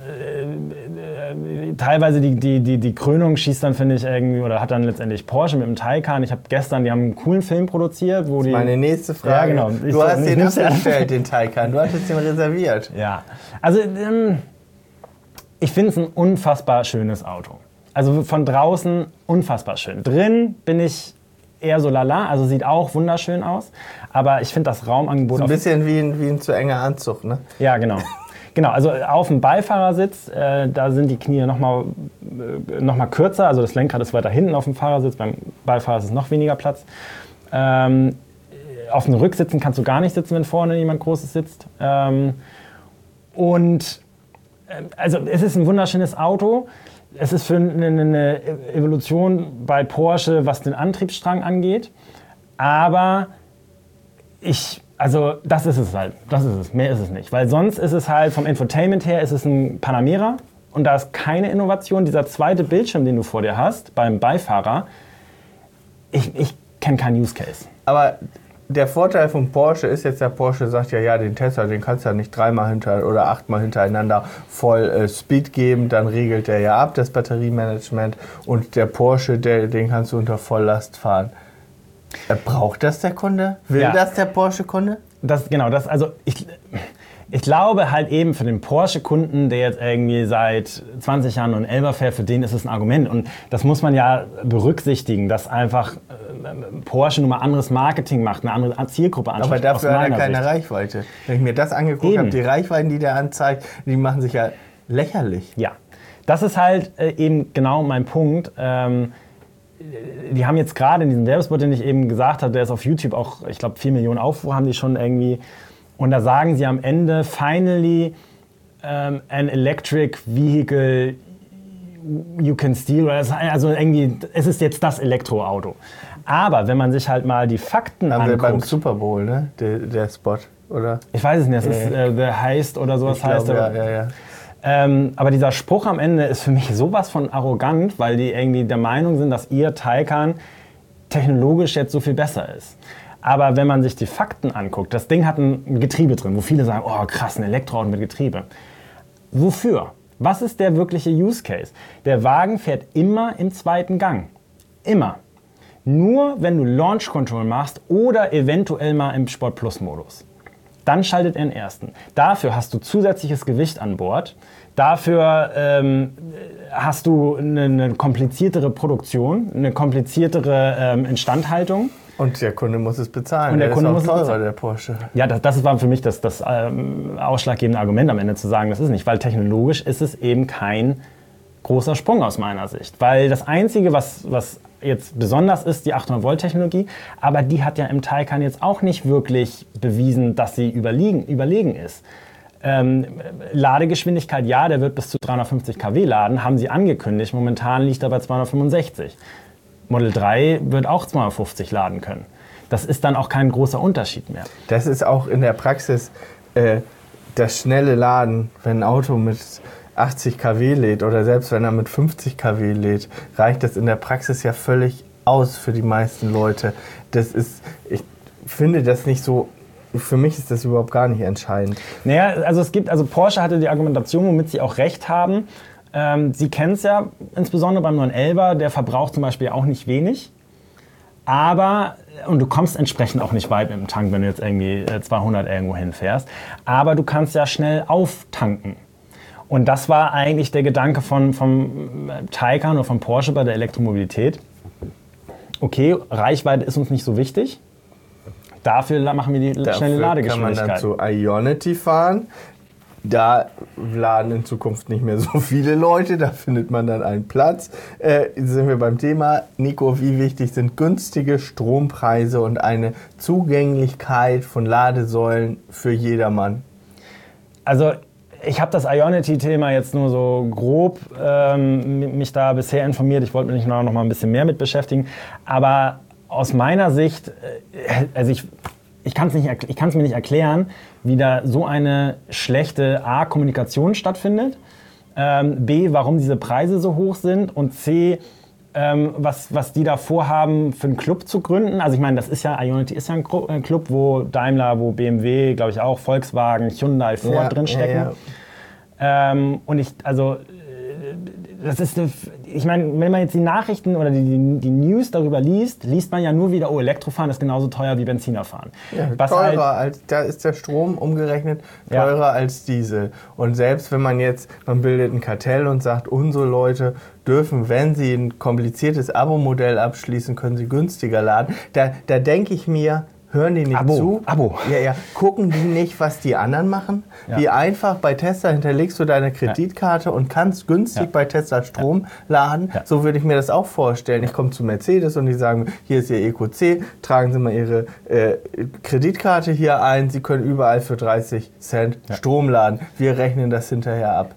teilweise die Krönung schießt dann, finde ich, irgendwie, oder hat dann letztendlich Porsche mit dem Taycan. Die haben einen coolen Film produziert, wo das ist meine nächste Frage. Ja, genau. Du hast den abgestellt, den Taycan. Du hattest den reserviert. Ja, also ich finde es ein unfassbar schönes Auto. Also von draußen unfassbar schön. Drin bin ich eher so lala, also sieht auch wunderschön aus. Aber ich finde das Raumangebot... So ein bisschen wie ein zu enger Anzug, ne? Ja, genau. Genau, also auf dem Beifahrersitz, da sind die Knie noch mal kürzer. Also das Lenkrad ist weiter hinten auf dem Fahrersitz, beim Beifahrer ist noch weniger Platz. Auf den Rücksitzen kannst du gar nicht sitzen, wenn vorne jemand Großes sitzt. Also es ist ein wunderschönes Auto. Es ist für eine Evolution bei Porsche, was den Antriebsstrang angeht. Aber das ist es halt. Das ist es. Mehr ist es nicht. Weil sonst ist es halt vom Infotainment her, ist es ein Panamera. Und da ist keine Innovation. Dieser zweite Bildschirm, den du vor dir hast, beim Beifahrer, ich kenne keinen Use Case. Aber der Vorteil von Porsche ist jetzt, der Porsche sagt ja, den Tesla, den kannst du ja nicht 3-mal oder 8-mal hintereinander voll Speed geben, dann regelt der ja ab, das Batteriemanagement, und der Porsche, den kannst du unter Volllast fahren. Braucht das der Kunde? Will das der Porsche-Kunde? Ich glaube halt eben für den Porsche-Kunden, der jetzt irgendwie seit 20 Jahren einen 11er fährt, für den ist es ein Argument. Und das muss man ja berücksichtigen, dass einfach Porsche nun mal anderes Marketing macht, eine andere Zielgruppe anspricht. Aber dafür hat er keine Reichweite. Wenn ich mir das angeguckt habe, die Reichweiten, die der anzeigt, die machen sich ja lächerlich. Ja, das ist halt eben genau mein Punkt. Die haben jetzt gerade in diesem Werbespot, den ich eben gesagt habe, der ist auf YouTube auch, ich glaube, 4 Millionen Aufrufe haben die schon irgendwie. Und da sagen sie am Ende, finally an electric vehicle you can steal. Also irgendwie, es ist jetzt das Elektroauto. Aber wenn man sich halt mal die Fakten anguckt... Haben wir beim Super Bowl, ne? Der Spot, oder? Ich weiß es nicht, das ist The Heist oder sowas heißt. Ja. Aber dieser Spruch am Ende ist für mich sowas von arrogant, weil die irgendwie der Meinung sind, dass ihr Taycan technologisch jetzt so viel besser ist. Aber wenn man sich die Fakten anguckt, das Ding hat ein Getriebe drin, wo viele sagen, oh krass, ein Elektroauto mit Getriebe. Wofür? Was ist der wirkliche Use Case? Der Wagen fährt immer im zweiten Gang. Immer. Nur wenn du Launch Control machst oder eventuell mal im Sport Plus Modus. Dann schaltet er den ersten. Dafür hast du zusätzliches Gewicht an Bord. Dafür hast du eine kompliziertere Produktion, eine kompliziertere Instandhaltung. Und der Kunde muss es bezahlen. Und der Kunde ist auch teurer, der Porsche. Ja, das war für mich das ausschlaggebende Argument am Ende zu sagen, das ist nicht. Weil technologisch ist es eben kein großer Sprung aus meiner Sicht. Weil das Einzige, was jetzt besonders ist, die 800-Volt-Technologie, aber die hat ja im Taycan jetzt auch nicht wirklich bewiesen, dass sie überlegen ist. Ladegeschwindigkeit, ja, der wird bis zu 350 kW laden, haben sie angekündigt. Momentan liegt er bei 265. Model 3 wird auch 250 laden können. Das ist dann auch kein großer Unterschied mehr. Das ist auch in der Praxis das schnelle Laden, wenn ein Auto mit 80 kW lädt oder selbst wenn er mit 50 kW lädt, reicht das in der Praxis ja völlig aus für die meisten Leute. Ich finde das nicht so, für mich ist das überhaupt gar nicht entscheidend. Naja, also Porsche hatte die Argumentation, womit sie auch recht haben. Sie kennen es ja, insbesondere beim 911er, der verbraucht zum Beispiel auch nicht wenig. Und du kommst entsprechend auch nicht weit mit dem Tank, wenn du jetzt irgendwie 200 irgendwo hinfährst. Aber du kannst ja schnell auftanken. Und das war eigentlich der Gedanke vom Taycan oder von Porsche bei der Elektromobilität. Okay, Reichweite ist uns nicht so wichtig. Dafür machen wir die schnelle Ladegeschwindigkeit. Kann man dann zu Ionity fahren. Da laden in Zukunft nicht mehr so viele Leute, da findet man dann einen Platz. Sind wir beim Thema. Nico, wie wichtig sind günstige Strompreise und eine Zugänglichkeit von Ladesäulen für jedermann? Also ich habe das Ionity-Thema jetzt nur so grob mich da bisher informiert. Ich wollte mich noch mal ein bisschen mehr mit beschäftigen. Aber aus meiner Sicht, also ich kann es mir nicht erklären, wie da so eine schlechte A, Kommunikation stattfindet, B, warum diese Preise so hoch sind und C, was die da vorhaben, für einen Club zu gründen. Also ich meine, Ionity ist ja ein Club, wo Daimler, wo BMW, glaube ich auch, Volkswagen, Hyundai, Ford drinstecken. Ja. Ich meine, wenn man jetzt die Nachrichten oder die News darüber liest man ja nur wieder, Elektrofahren ist genauso teuer wie Benziner fahren. Ja, teurer da ist der Strom umgerechnet teurer als Diesel. Und selbst wenn man bildet ein Kartell und sagt, unsere Leute dürfen, wenn sie ein kompliziertes Abo-Modell abschließen, können sie günstiger laden. Da denke ich mir, hören die nicht zu? Abo. Ja. Gucken die nicht, was die anderen machen? Ja. Wie einfach bei Tesla hinterlegst du deine Kreditkarte und kannst günstig bei Tesla Strom laden. Ja. So würde ich mir das auch vorstellen. Ich komme zu Mercedes und die sagen, hier ist Ihr EQC, tragen Sie mal Ihre Kreditkarte hier ein. Sie können überall für 30 Cent Strom laden. Wir rechnen das hinterher ab.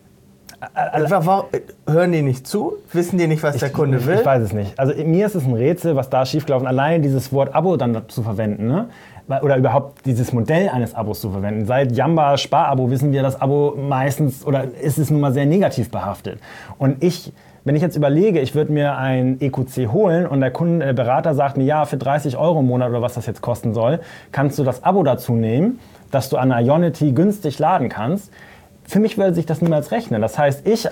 Hören die nicht zu? Wissen die nicht, was der Kunde will? Ich weiß es nicht. Also mir ist es ein Rätsel, was da schiefgelaufen ist. Allein dieses Wort Abo dann zu verwenden, ne? Oder überhaupt dieses Modell eines Abos zu verwenden. Seit Jamba Sparabo wissen wir, dass Abo meistens, oder ist es nun mal sehr negativ behaftet. Und wenn ich jetzt überlege, ich würde mir ein EQC holen und der Berater sagt mir, ja, für 30 € im Monat oder was das jetzt kosten soll, kannst du das Abo dazu nehmen, dass du an der Ionity günstig laden kannst. Für mich würde sich das niemals rechnen. Das heißt, ich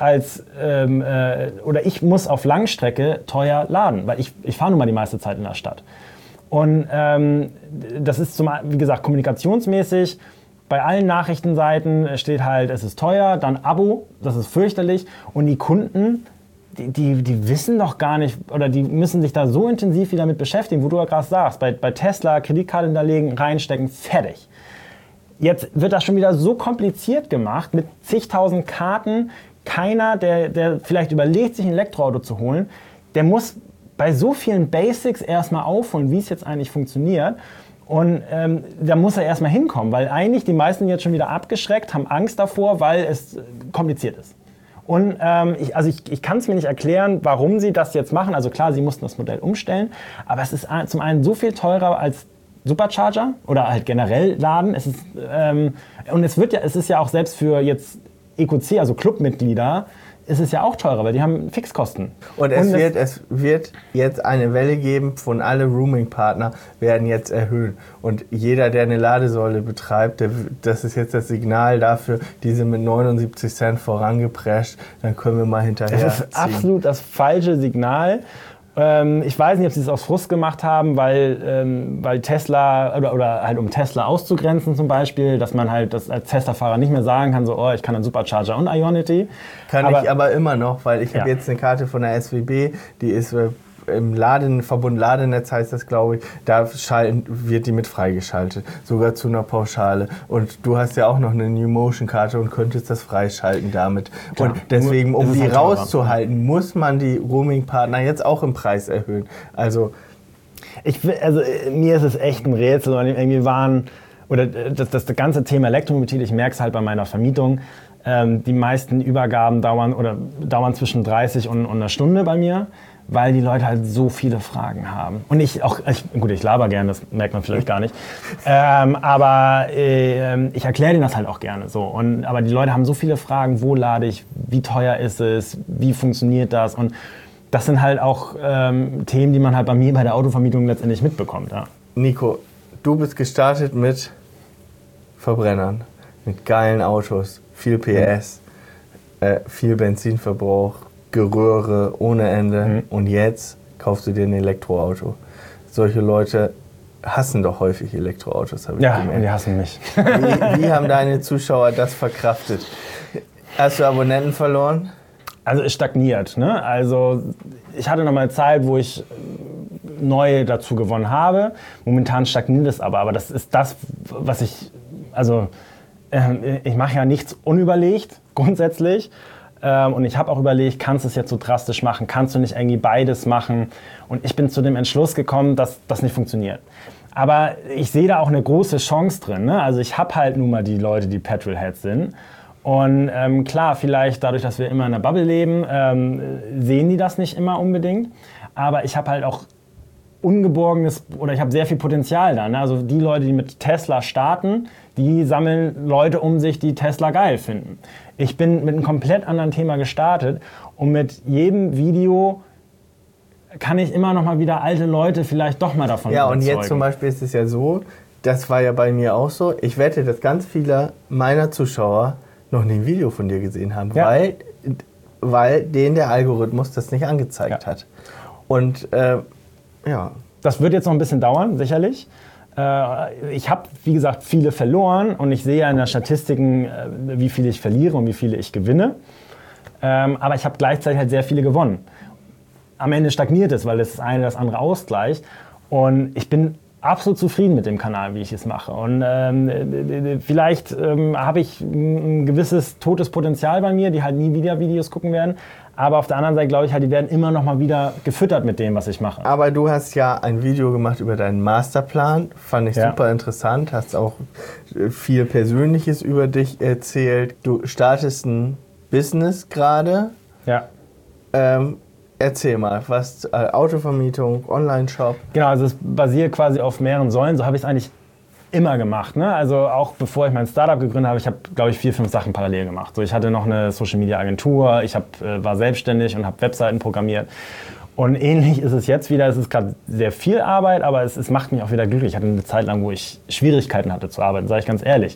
muss auf Langstrecke teuer laden, weil ich fahre nun mal die meiste Zeit in der Stadt. Und das ist, wie gesagt, kommunikationsmäßig. Bei allen Nachrichtenseiten steht halt, es ist teuer, dann Abo, das ist fürchterlich. Und die Kunden, die wissen doch gar nicht, oder die müssen sich da so intensiv wieder mit beschäftigen, wo du ja gerade sagst, bei Tesla, Kreditkarte hinterlegen, reinstecken, fertig. Jetzt wird das schon wieder so kompliziert gemacht mit zigtausend Karten. Keiner, der vielleicht überlegt, sich ein Elektroauto zu holen, der muss bei so vielen Basics erstmal aufholen, wie es jetzt eigentlich funktioniert. Und da muss er erstmal hinkommen, weil eigentlich die meisten jetzt schon wieder abgeschreckt, haben Angst davor, weil es kompliziert ist. Und ich kann es mir nicht erklären, warum sie das jetzt machen. Also klar, sie mussten das Modell umstellen, aber es ist zum einen so viel teurer als Supercharger oder halt generell laden. Es ist ja auch selbst für jetzt EQC, also Clubmitglieder, ist es ja auch teurer, weil die haben Fixkosten. Und es wird jetzt eine Welle geben, von alle Roaming-Partner werden jetzt erhöhen. Und jeder, der eine Ladesäule betreibt, das ist jetzt das Signal dafür, die sind mit 79 Cent vorangeprescht, dann können wir mal hinterher ziehen. Das ist absolut das falsche Signal. Ich weiß nicht, ob sie es aus Frust gemacht haben, weil Tesla oder halt um Tesla auszugrenzen zum Beispiel, dass man halt das als Tesla-Fahrer nicht mehr sagen kann, so, ich kann einen Supercharger und Ionity. Ich aber immer noch, weil ich habe jetzt eine Karte von der SWB, die ist im Verbund Ladenetz heißt das, glaube ich, da wird die mit freigeschaltet, sogar zu einer Pauschale. Und du hast ja auch noch eine New Motion Karte und könntest das freischalten damit. Klar. Und deswegen, um die halt rauszuhalten, muss man die Roaming-Partner jetzt auch im Preis erhöhen. Also mir ist es echt ein Rätsel. Das ganze Thema Elektromobilität, ich merke es halt bei meiner Vermietung, die meisten Übergaben dauern zwischen 30 und einer Stunde bei mir, weil die Leute halt so viele Fragen haben. Und ich laber gerne, das merkt man vielleicht gar nicht. Aber ich erkläre denen das halt auch gerne so. Aber die Leute haben so viele Fragen, wo lade ich, wie teuer ist es, wie funktioniert das? Und das sind halt auch Themen, die man halt bei mir bei der Autovermietung letztendlich mitbekommt. Ja. Nico, du bist gestartet mit Verbrennern, mit geilen Autos, viel PS, viel Benzinverbrauch, Geröhre ohne Ende und jetzt kaufst du dir ein Elektroauto. Solche Leute hassen doch häufig Elektroautos, habe ich gemerkt. Ja, die hassen mich. Wie haben deine Zuschauer das verkraftet? Hast du Abonnenten verloren? Also es stagniert. Ne? Also ich hatte noch mal eine Zeit, wo ich neu dazu gewonnen habe. Momentan stagniert es aber das ist das, was ich mache ja nichts unüberlegt, grundsätzlich. Und ich habe auch überlegt, kannst du es jetzt so drastisch machen? Kannst du nicht irgendwie beides machen? Und ich bin zu dem Entschluss gekommen, dass das nicht funktioniert. Aber ich sehe da auch eine große Chance drin. Ne? Also ich habe halt nun mal die Leute, die Petrolheads sind. Und klar, vielleicht dadurch, dass wir immer in einer Bubble leben, sehen die das nicht immer unbedingt. Aber ich habe halt auch ich habe sehr viel Potenzial da. Ne? Also die Leute, die mit Tesla starten, die sammeln Leute um sich, die Tesla geil finden. Ich bin mit einem komplett anderen Thema gestartet und mit jedem Video kann ich immer noch mal wieder alte Leute vielleicht doch mal davon überzeugen. Und jetzt zum Beispiel ist es ja so, das war ja bei mir auch so, ich wette, dass ganz viele meiner Zuschauer noch nie ein Video von dir gesehen haben, weil denen der Algorithmus das nicht angezeigt hat. Und das wird jetzt noch ein bisschen dauern, sicherlich. Ich habe, wie gesagt, viele verloren und ich sehe ja in den Statistiken, wie viele ich verliere und wie viele ich gewinne. Aber ich habe gleichzeitig halt sehr viele gewonnen. Am Ende stagniert es, weil das eine das andere ausgleicht. Und ich bin absolut zufrieden mit dem Kanal, wie ich es mache. Und vielleicht habe ich ein gewisses totes Potenzial bei mir, die halt nie wieder Videos gucken werden. Aber auf der anderen Seite glaube ich halt, die werden immer noch mal wieder gefüttert mit dem, was ich mache. Aber du hast ja ein Video gemacht über deinen Masterplan. Fand ich super interessant. Hast auch viel Persönliches über dich erzählt. Du startest ein Business gerade. Ja. Erzähl mal, was Autovermietung, Online-Shop? Genau, also es basiert quasi auf mehreren Säulen. So habe ich es eigentlich immer gemacht. Ne? Also auch bevor ich mein Startup gegründet habe, ich habe, glaube ich, 4, 5 Sachen parallel gemacht. So, ich hatte noch eine Social-Media-Agentur, ich war selbstständig und habe Webseiten programmiert. Und ähnlich ist es jetzt wieder. Es ist gerade sehr viel Arbeit, aber es macht mich auch wieder glücklich. Ich hatte eine Zeit lang, wo ich Schwierigkeiten hatte zu arbeiten, sage ich ganz ehrlich.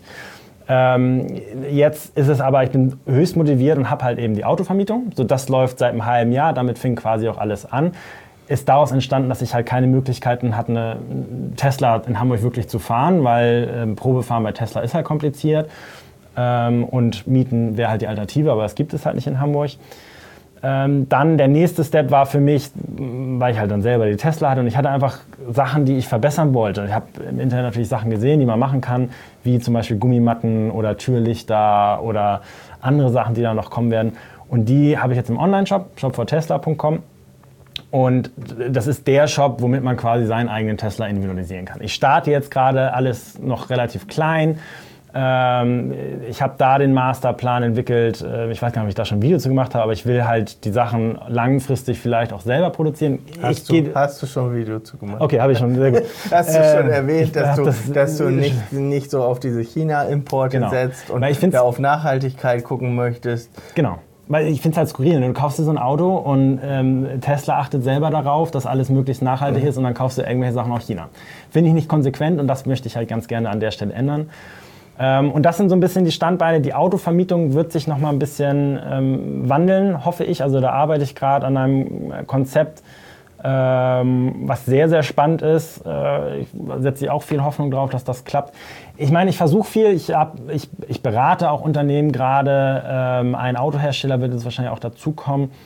Jetzt ist es aber, ich bin höchst motiviert und habe halt eben die Autovermietung. So, das läuft seit einem halben Jahr, damit fing quasi auch alles an. Ist daraus entstanden, dass ich halt keine Möglichkeiten hatte, eine Tesla in Hamburg wirklich zu fahren, weil Probefahren bei Tesla ist halt kompliziert und Mieten wäre halt die Alternative, aber das gibt es halt nicht in Hamburg. Dann der nächste Step war für mich, weil ich halt dann selber die Tesla hatte und ich hatte einfach Sachen, die ich verbessern wollte. Ich habe im Internet natürlich Sachen gesehen, die man machen kann, wie zum Beispiel Gummimatten oder Türlichter oder andere Sachen, die da noch kommen werden. Und die habe ich jetzt im Online-Shop, shopfortesla.com. Und das ist der Shop, womit man quasi seinen eigenen Tesla individualisieren kann. Ich starte jetzt gerade alles noch relativ klein. Ich habe da den Masterplan entwickelt. Ich weiß gar nicht, ob ich da schon ein Video zu gemacht habe, aber ich will halt die Sachen langfristig vielleicht auch selber produzieren. Hast du schon ein Video zu gemacht? Okay, habe ich schon. Sehr gut. Hast du schon erwähnt, dass du nicht so auf diese China-Importe setzt und da auf Nachhaltigkeit gucken möchtest? Genau. Weil ich finde es halt skurril. Du kaufst dir so ein Auto und Tesla achtet selber darauf, dass alles möglichst nachhaltig ist und dann kaufst du irgendwelche Sachen aus China. Finde ich nicht konsequent und das möchte ich halt ganz gerne an der Stelle ändern. Und das sind so ein bisschen die Standbeine. Die Autovermietung wird sich noch mal ein bisschen wandeln, hoffe ich. Also da arbeite ich gerade an einem Konzept, was sehr, sehr spannend ist. Ich setze auch viel Hoffnung drauf, dass das klappt. Ich meine, ich versuche viel. Ich berate auch Unternehmen gerade. Ein Autohersteller wird jetzt wahrscheinlich auch dazukommen.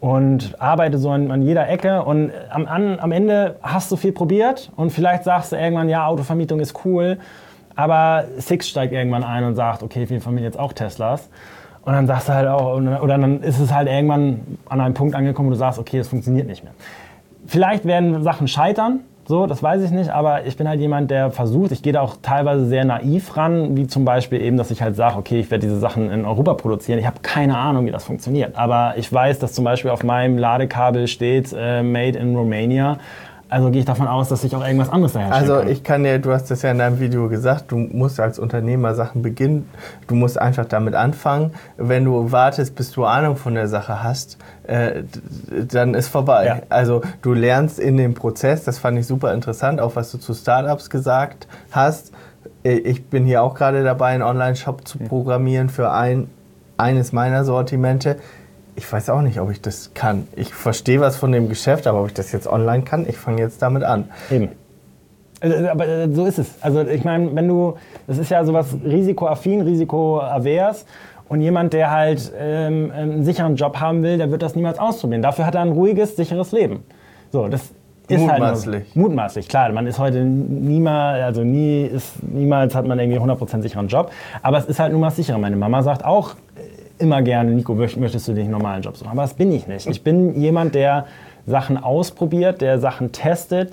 und arbeite so an jeder Ecke und am Ende hast du viel probiert und vielleicht sagst du irgendwann, ja, Autovermietung ist cool, aber Sixt steigt irgendwann ein und sagt, okay, wir vermieten jetzt auch Teslas. Und dann sagst du halt auch, oder dann ist es halt irgendwann an einem Punkt angekommen, wo du sagst, okay, es funktioniert nicht mehr. Vielleicht werden Sachen scheitern, so, das weiß ich nicht, aber ich bin halt jemand, der versucht, ich gehe da auch teilweise sehr naiv ran, wie zum Beispiel eben, dass ich halt sage, okay, ich werde diese Sachen in Europa produzieren. Ich habe keine Ahnung, wie das funktioniert, aber ich weiß, dass zum Beispiel auf meinem Ladekabel steht, Made in Romania. Also gehe ich davon aus, dass ich auch irgendwas anderes daherstellen kann. Also ich kann dir, du hast das ja in deinem Video gesagt, du musst als Unternehmer Sachen beginnen, du musst einfach damit anfangen. Wenn du wartest, bis du Ahnung von der Sache hast, dann ist vorbei. Ja. Also du lernst in dem Prozess, das fand ich super interessant, auch was du zu Startups gesagt hast. Ich bin hier auch gerade dabei, einen Online-Shop zu programmieren für eines meiner Sortimente. Ich weiß auch nicht, ob ich das kann. Ich verstehe was von dem Geschäft, aber ob ich das jetzt online kann, ich fange jetzt damit an. Eben. Aber so ist es. Also ich meine, das ist ja sowas risikoaffin, risikoavers und jemand, der halt einen sicheren Job haben will, der wird das niemals ausprobieren. Dafür hat er ein ruhiges, sicheres Leben. So, das ist mutmaßlich. Halt mutmaßlich, klar. Man ist heute niemals hat man irgendwie 100% sicheren Job. Aber es ist halt nun mal sicherer. Meine Mama sagt auch immer gerne, Nico, möchtest du den normalen Job suchen? Aber das bin ich nicht. Ich bin jemand, der Sachen ausprobiert, der Sachen testet,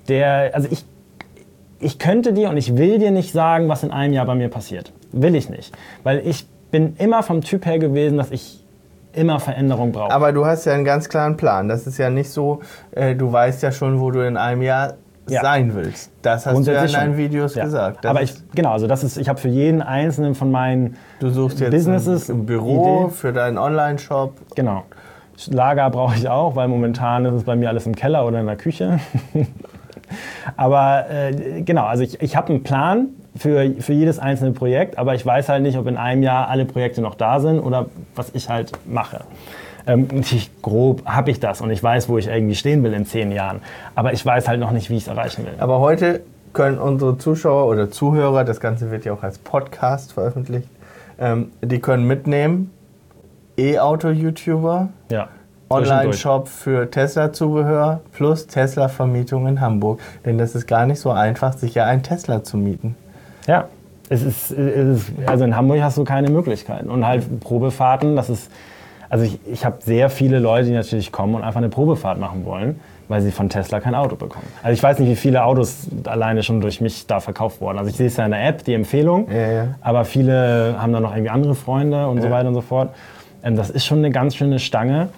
ich könnte dir und ich will dir nicht sagen, was in einem Jahr bei mir passiert. Will ich nicht. Weil ich bin immer vom Typ her gewesen, dass ich immer Veränderung brauche. Aber du hast ja einen ganz klaren Plan. Das ist ja nicht so, du weißt ja schon, wo du in einem Jahr sein willst. Das hast du ja in deinen Videos gesagt. Aber ich habe für jeden einzelnen von meinen Du suchst jetzt Businesses ein Büro Idee. für deinen Online-Shop. Genau. Lager brauche ich auch, weil momentan ist es bei mir alles im Keller oder in der Küche. Aber genau, also ich habe einen Plan für jedes einzelne Projekt, aber ich weiß halt nicht, ob in einem Jahr alle Projekte noch da sind oder was ich halt mache. Natürlich grob habe ich das und ich weiß, wo ich irgendwie stehen will in 10 Jahren. Aber ich weiß halt noch nicht, wie ich es erreichen will. Aber heute können unsere Zuschauer oder Zuhörer, das Ganze wird ja auch als Podcast veröffentlicht, die können mitnehmen, E-Auto-YouTuber, Online-Shop für Tesla-Zubehör plus Tesla-Vermietung in Hamburg. Denn das ist gar nicht so einfach, sich ja einen Tesla zu mieten. Ja, also in Hamburg hast du keine Möglichkeiten. Und halt Probefahrten, also ich habe sehr viele Leute, die natürlich kommen und einfach eine Probefahrt machen wollen, weil sie von Tesla kein Auto bekommen. Also ich weiß nicht, wie viele Autos alleine schon durch mich da verkauft wurden. Also ich sehe es ja in der App, die Empfehlung, aber viele haben dann noch irgendwie andere Freunde und so weiter und so fort. Das ist schon eine ganz schöne Stange.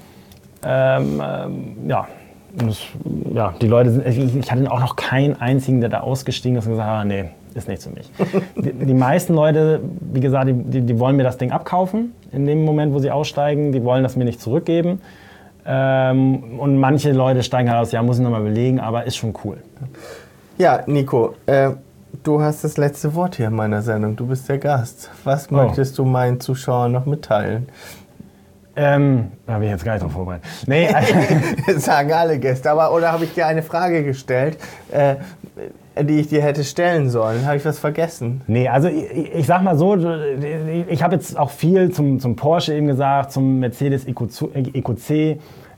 Die Leute sind, ich hatte auch noch keinen einzigen, der da ausgestiegen ist und gesagt hat, nee, ist nichts für mich. Die meisten Leute, wie gesagt, die wollen mir das Ding abkaufen in dem Moment, wo sie aussteigen. Die wollen das mir nicht zurückgeben. Und manche Leute steigen halt aus, ja, muss ich nochmal überlegen, aber ist schon cool. Ja, Nico, du hast das letzte Wort hier in meiner Sendung. Du bist der Gast. Was möchtest du meinen Zuschauern noch mitteilen? Da habe ich jetzt gar nicht drauf vorbereitet. Nee, das sagen alle Gäste. Oder habe ich dir eine Frage gestellt, die ich dir hätte stellen sollen? Habe ich was vergessen? Nee, also ich sag mal so, ich habe jetzt auch viel zum Porsche eben gesagt, zum Mercedes EQC.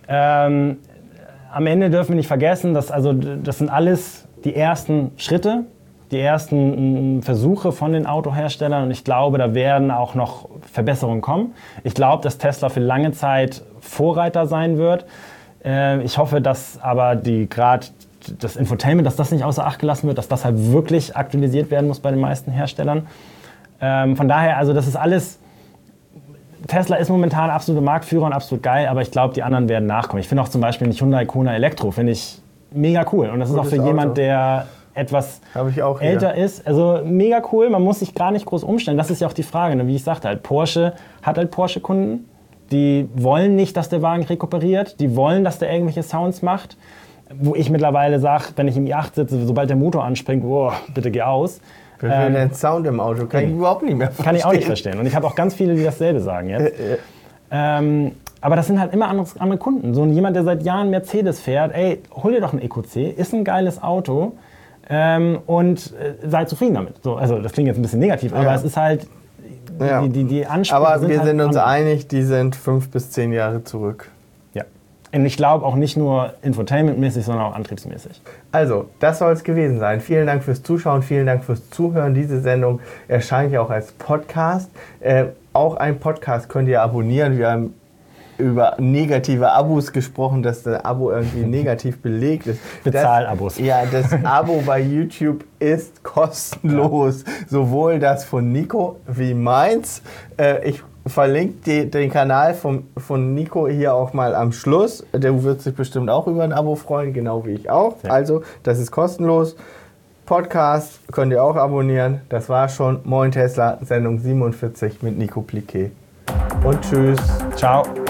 Am Ende dürfen wir nicht vergessen, das sind alles die ersten Schritte, die ersten Versuche von den Autoherstellern und ich glaube, da werden auch noch Verbesserungen kommen. Ich glaube, dass Tesla für lange Zeit Vorreiter sein wird. Ich hoffe, dass aber gerade das Infotainment, dass das nicht außer Acht gelassen wird, dass das halt wirklich aktualisiert werden muss bei den meisten Herstellern. Von daher, also das ist alles, Tesla ist momentan absoluter Marktführer und absolut geil, aber ich glaube, die anderen werden nachkommen. Ich finde auch zum Beispiel den Hyundai Kona Elektro, finde ich mega cool. Und das ist auch für jemand, der etwas älter ist. Also mega cool, man muss sich gar nicht groß umstellen. Das ist ja auch die Frage, ne? Wie ich sagte, halt Porsche hat halt Porsche-Kunden, die wollen nicht, dass der Wagen rekuperiert, die wollen, dass der irgendwelche Sounds macht. Wo ich mittlerweile sage, wenn ich im i8 sitze, sobald der Motor anspringt, boah, bitte geh aus. Für den Sound im Auto kann ich überhaupt nicht mehr verstehen. Kann ich auch nicht verstehen. Und ich habe auch ganz viele, die dasselbe sagen jetzt. Aber das sind halt immer andere Kunden. So jemand, der seit Jahren Mercedes fährt, ey, hol dir doch ein EQC, ist ein geiles Auto und sei zufrieden damit. So, also das klingt jetzt ein bisschen negativ, aber es ist halt, die Ansprüche aber sind wir halt sind uns andere. einig, die sind 5 bis 10 Jahre zurück. Ja. Und ich glaube auch nicht nur infotainmentmäßig, sondern auch antriebsmäßig. Also, das soll es gewesen sein. Vielen Dank fürs Zuschauen, vielen Dank fürs Zuhören. Diese Sendung erscheint ja auch als Podcast. Auch einen Podcast könnt ihr abonnieren. Wir haben über negative Abos gesprochen, dass das Abo irgendwie negativ belegt ist. Bezahlabos. Das Abo bei YouTube ist kostenlos. Ja. Sowohl das von Nico wie meins. Ich verlinke den Kanal von Nico hier auch mal am Schluss. Der wird sich bestimmt auch über ein Abo freuen, genau wie ich auch. Ja. Also, das ist kostenlos. Podcast könnt ihr auch abonnieren. Das war schon Moin Tesla, Sendung 47 mit Nico Pliquet. Und tschüss. Ciao.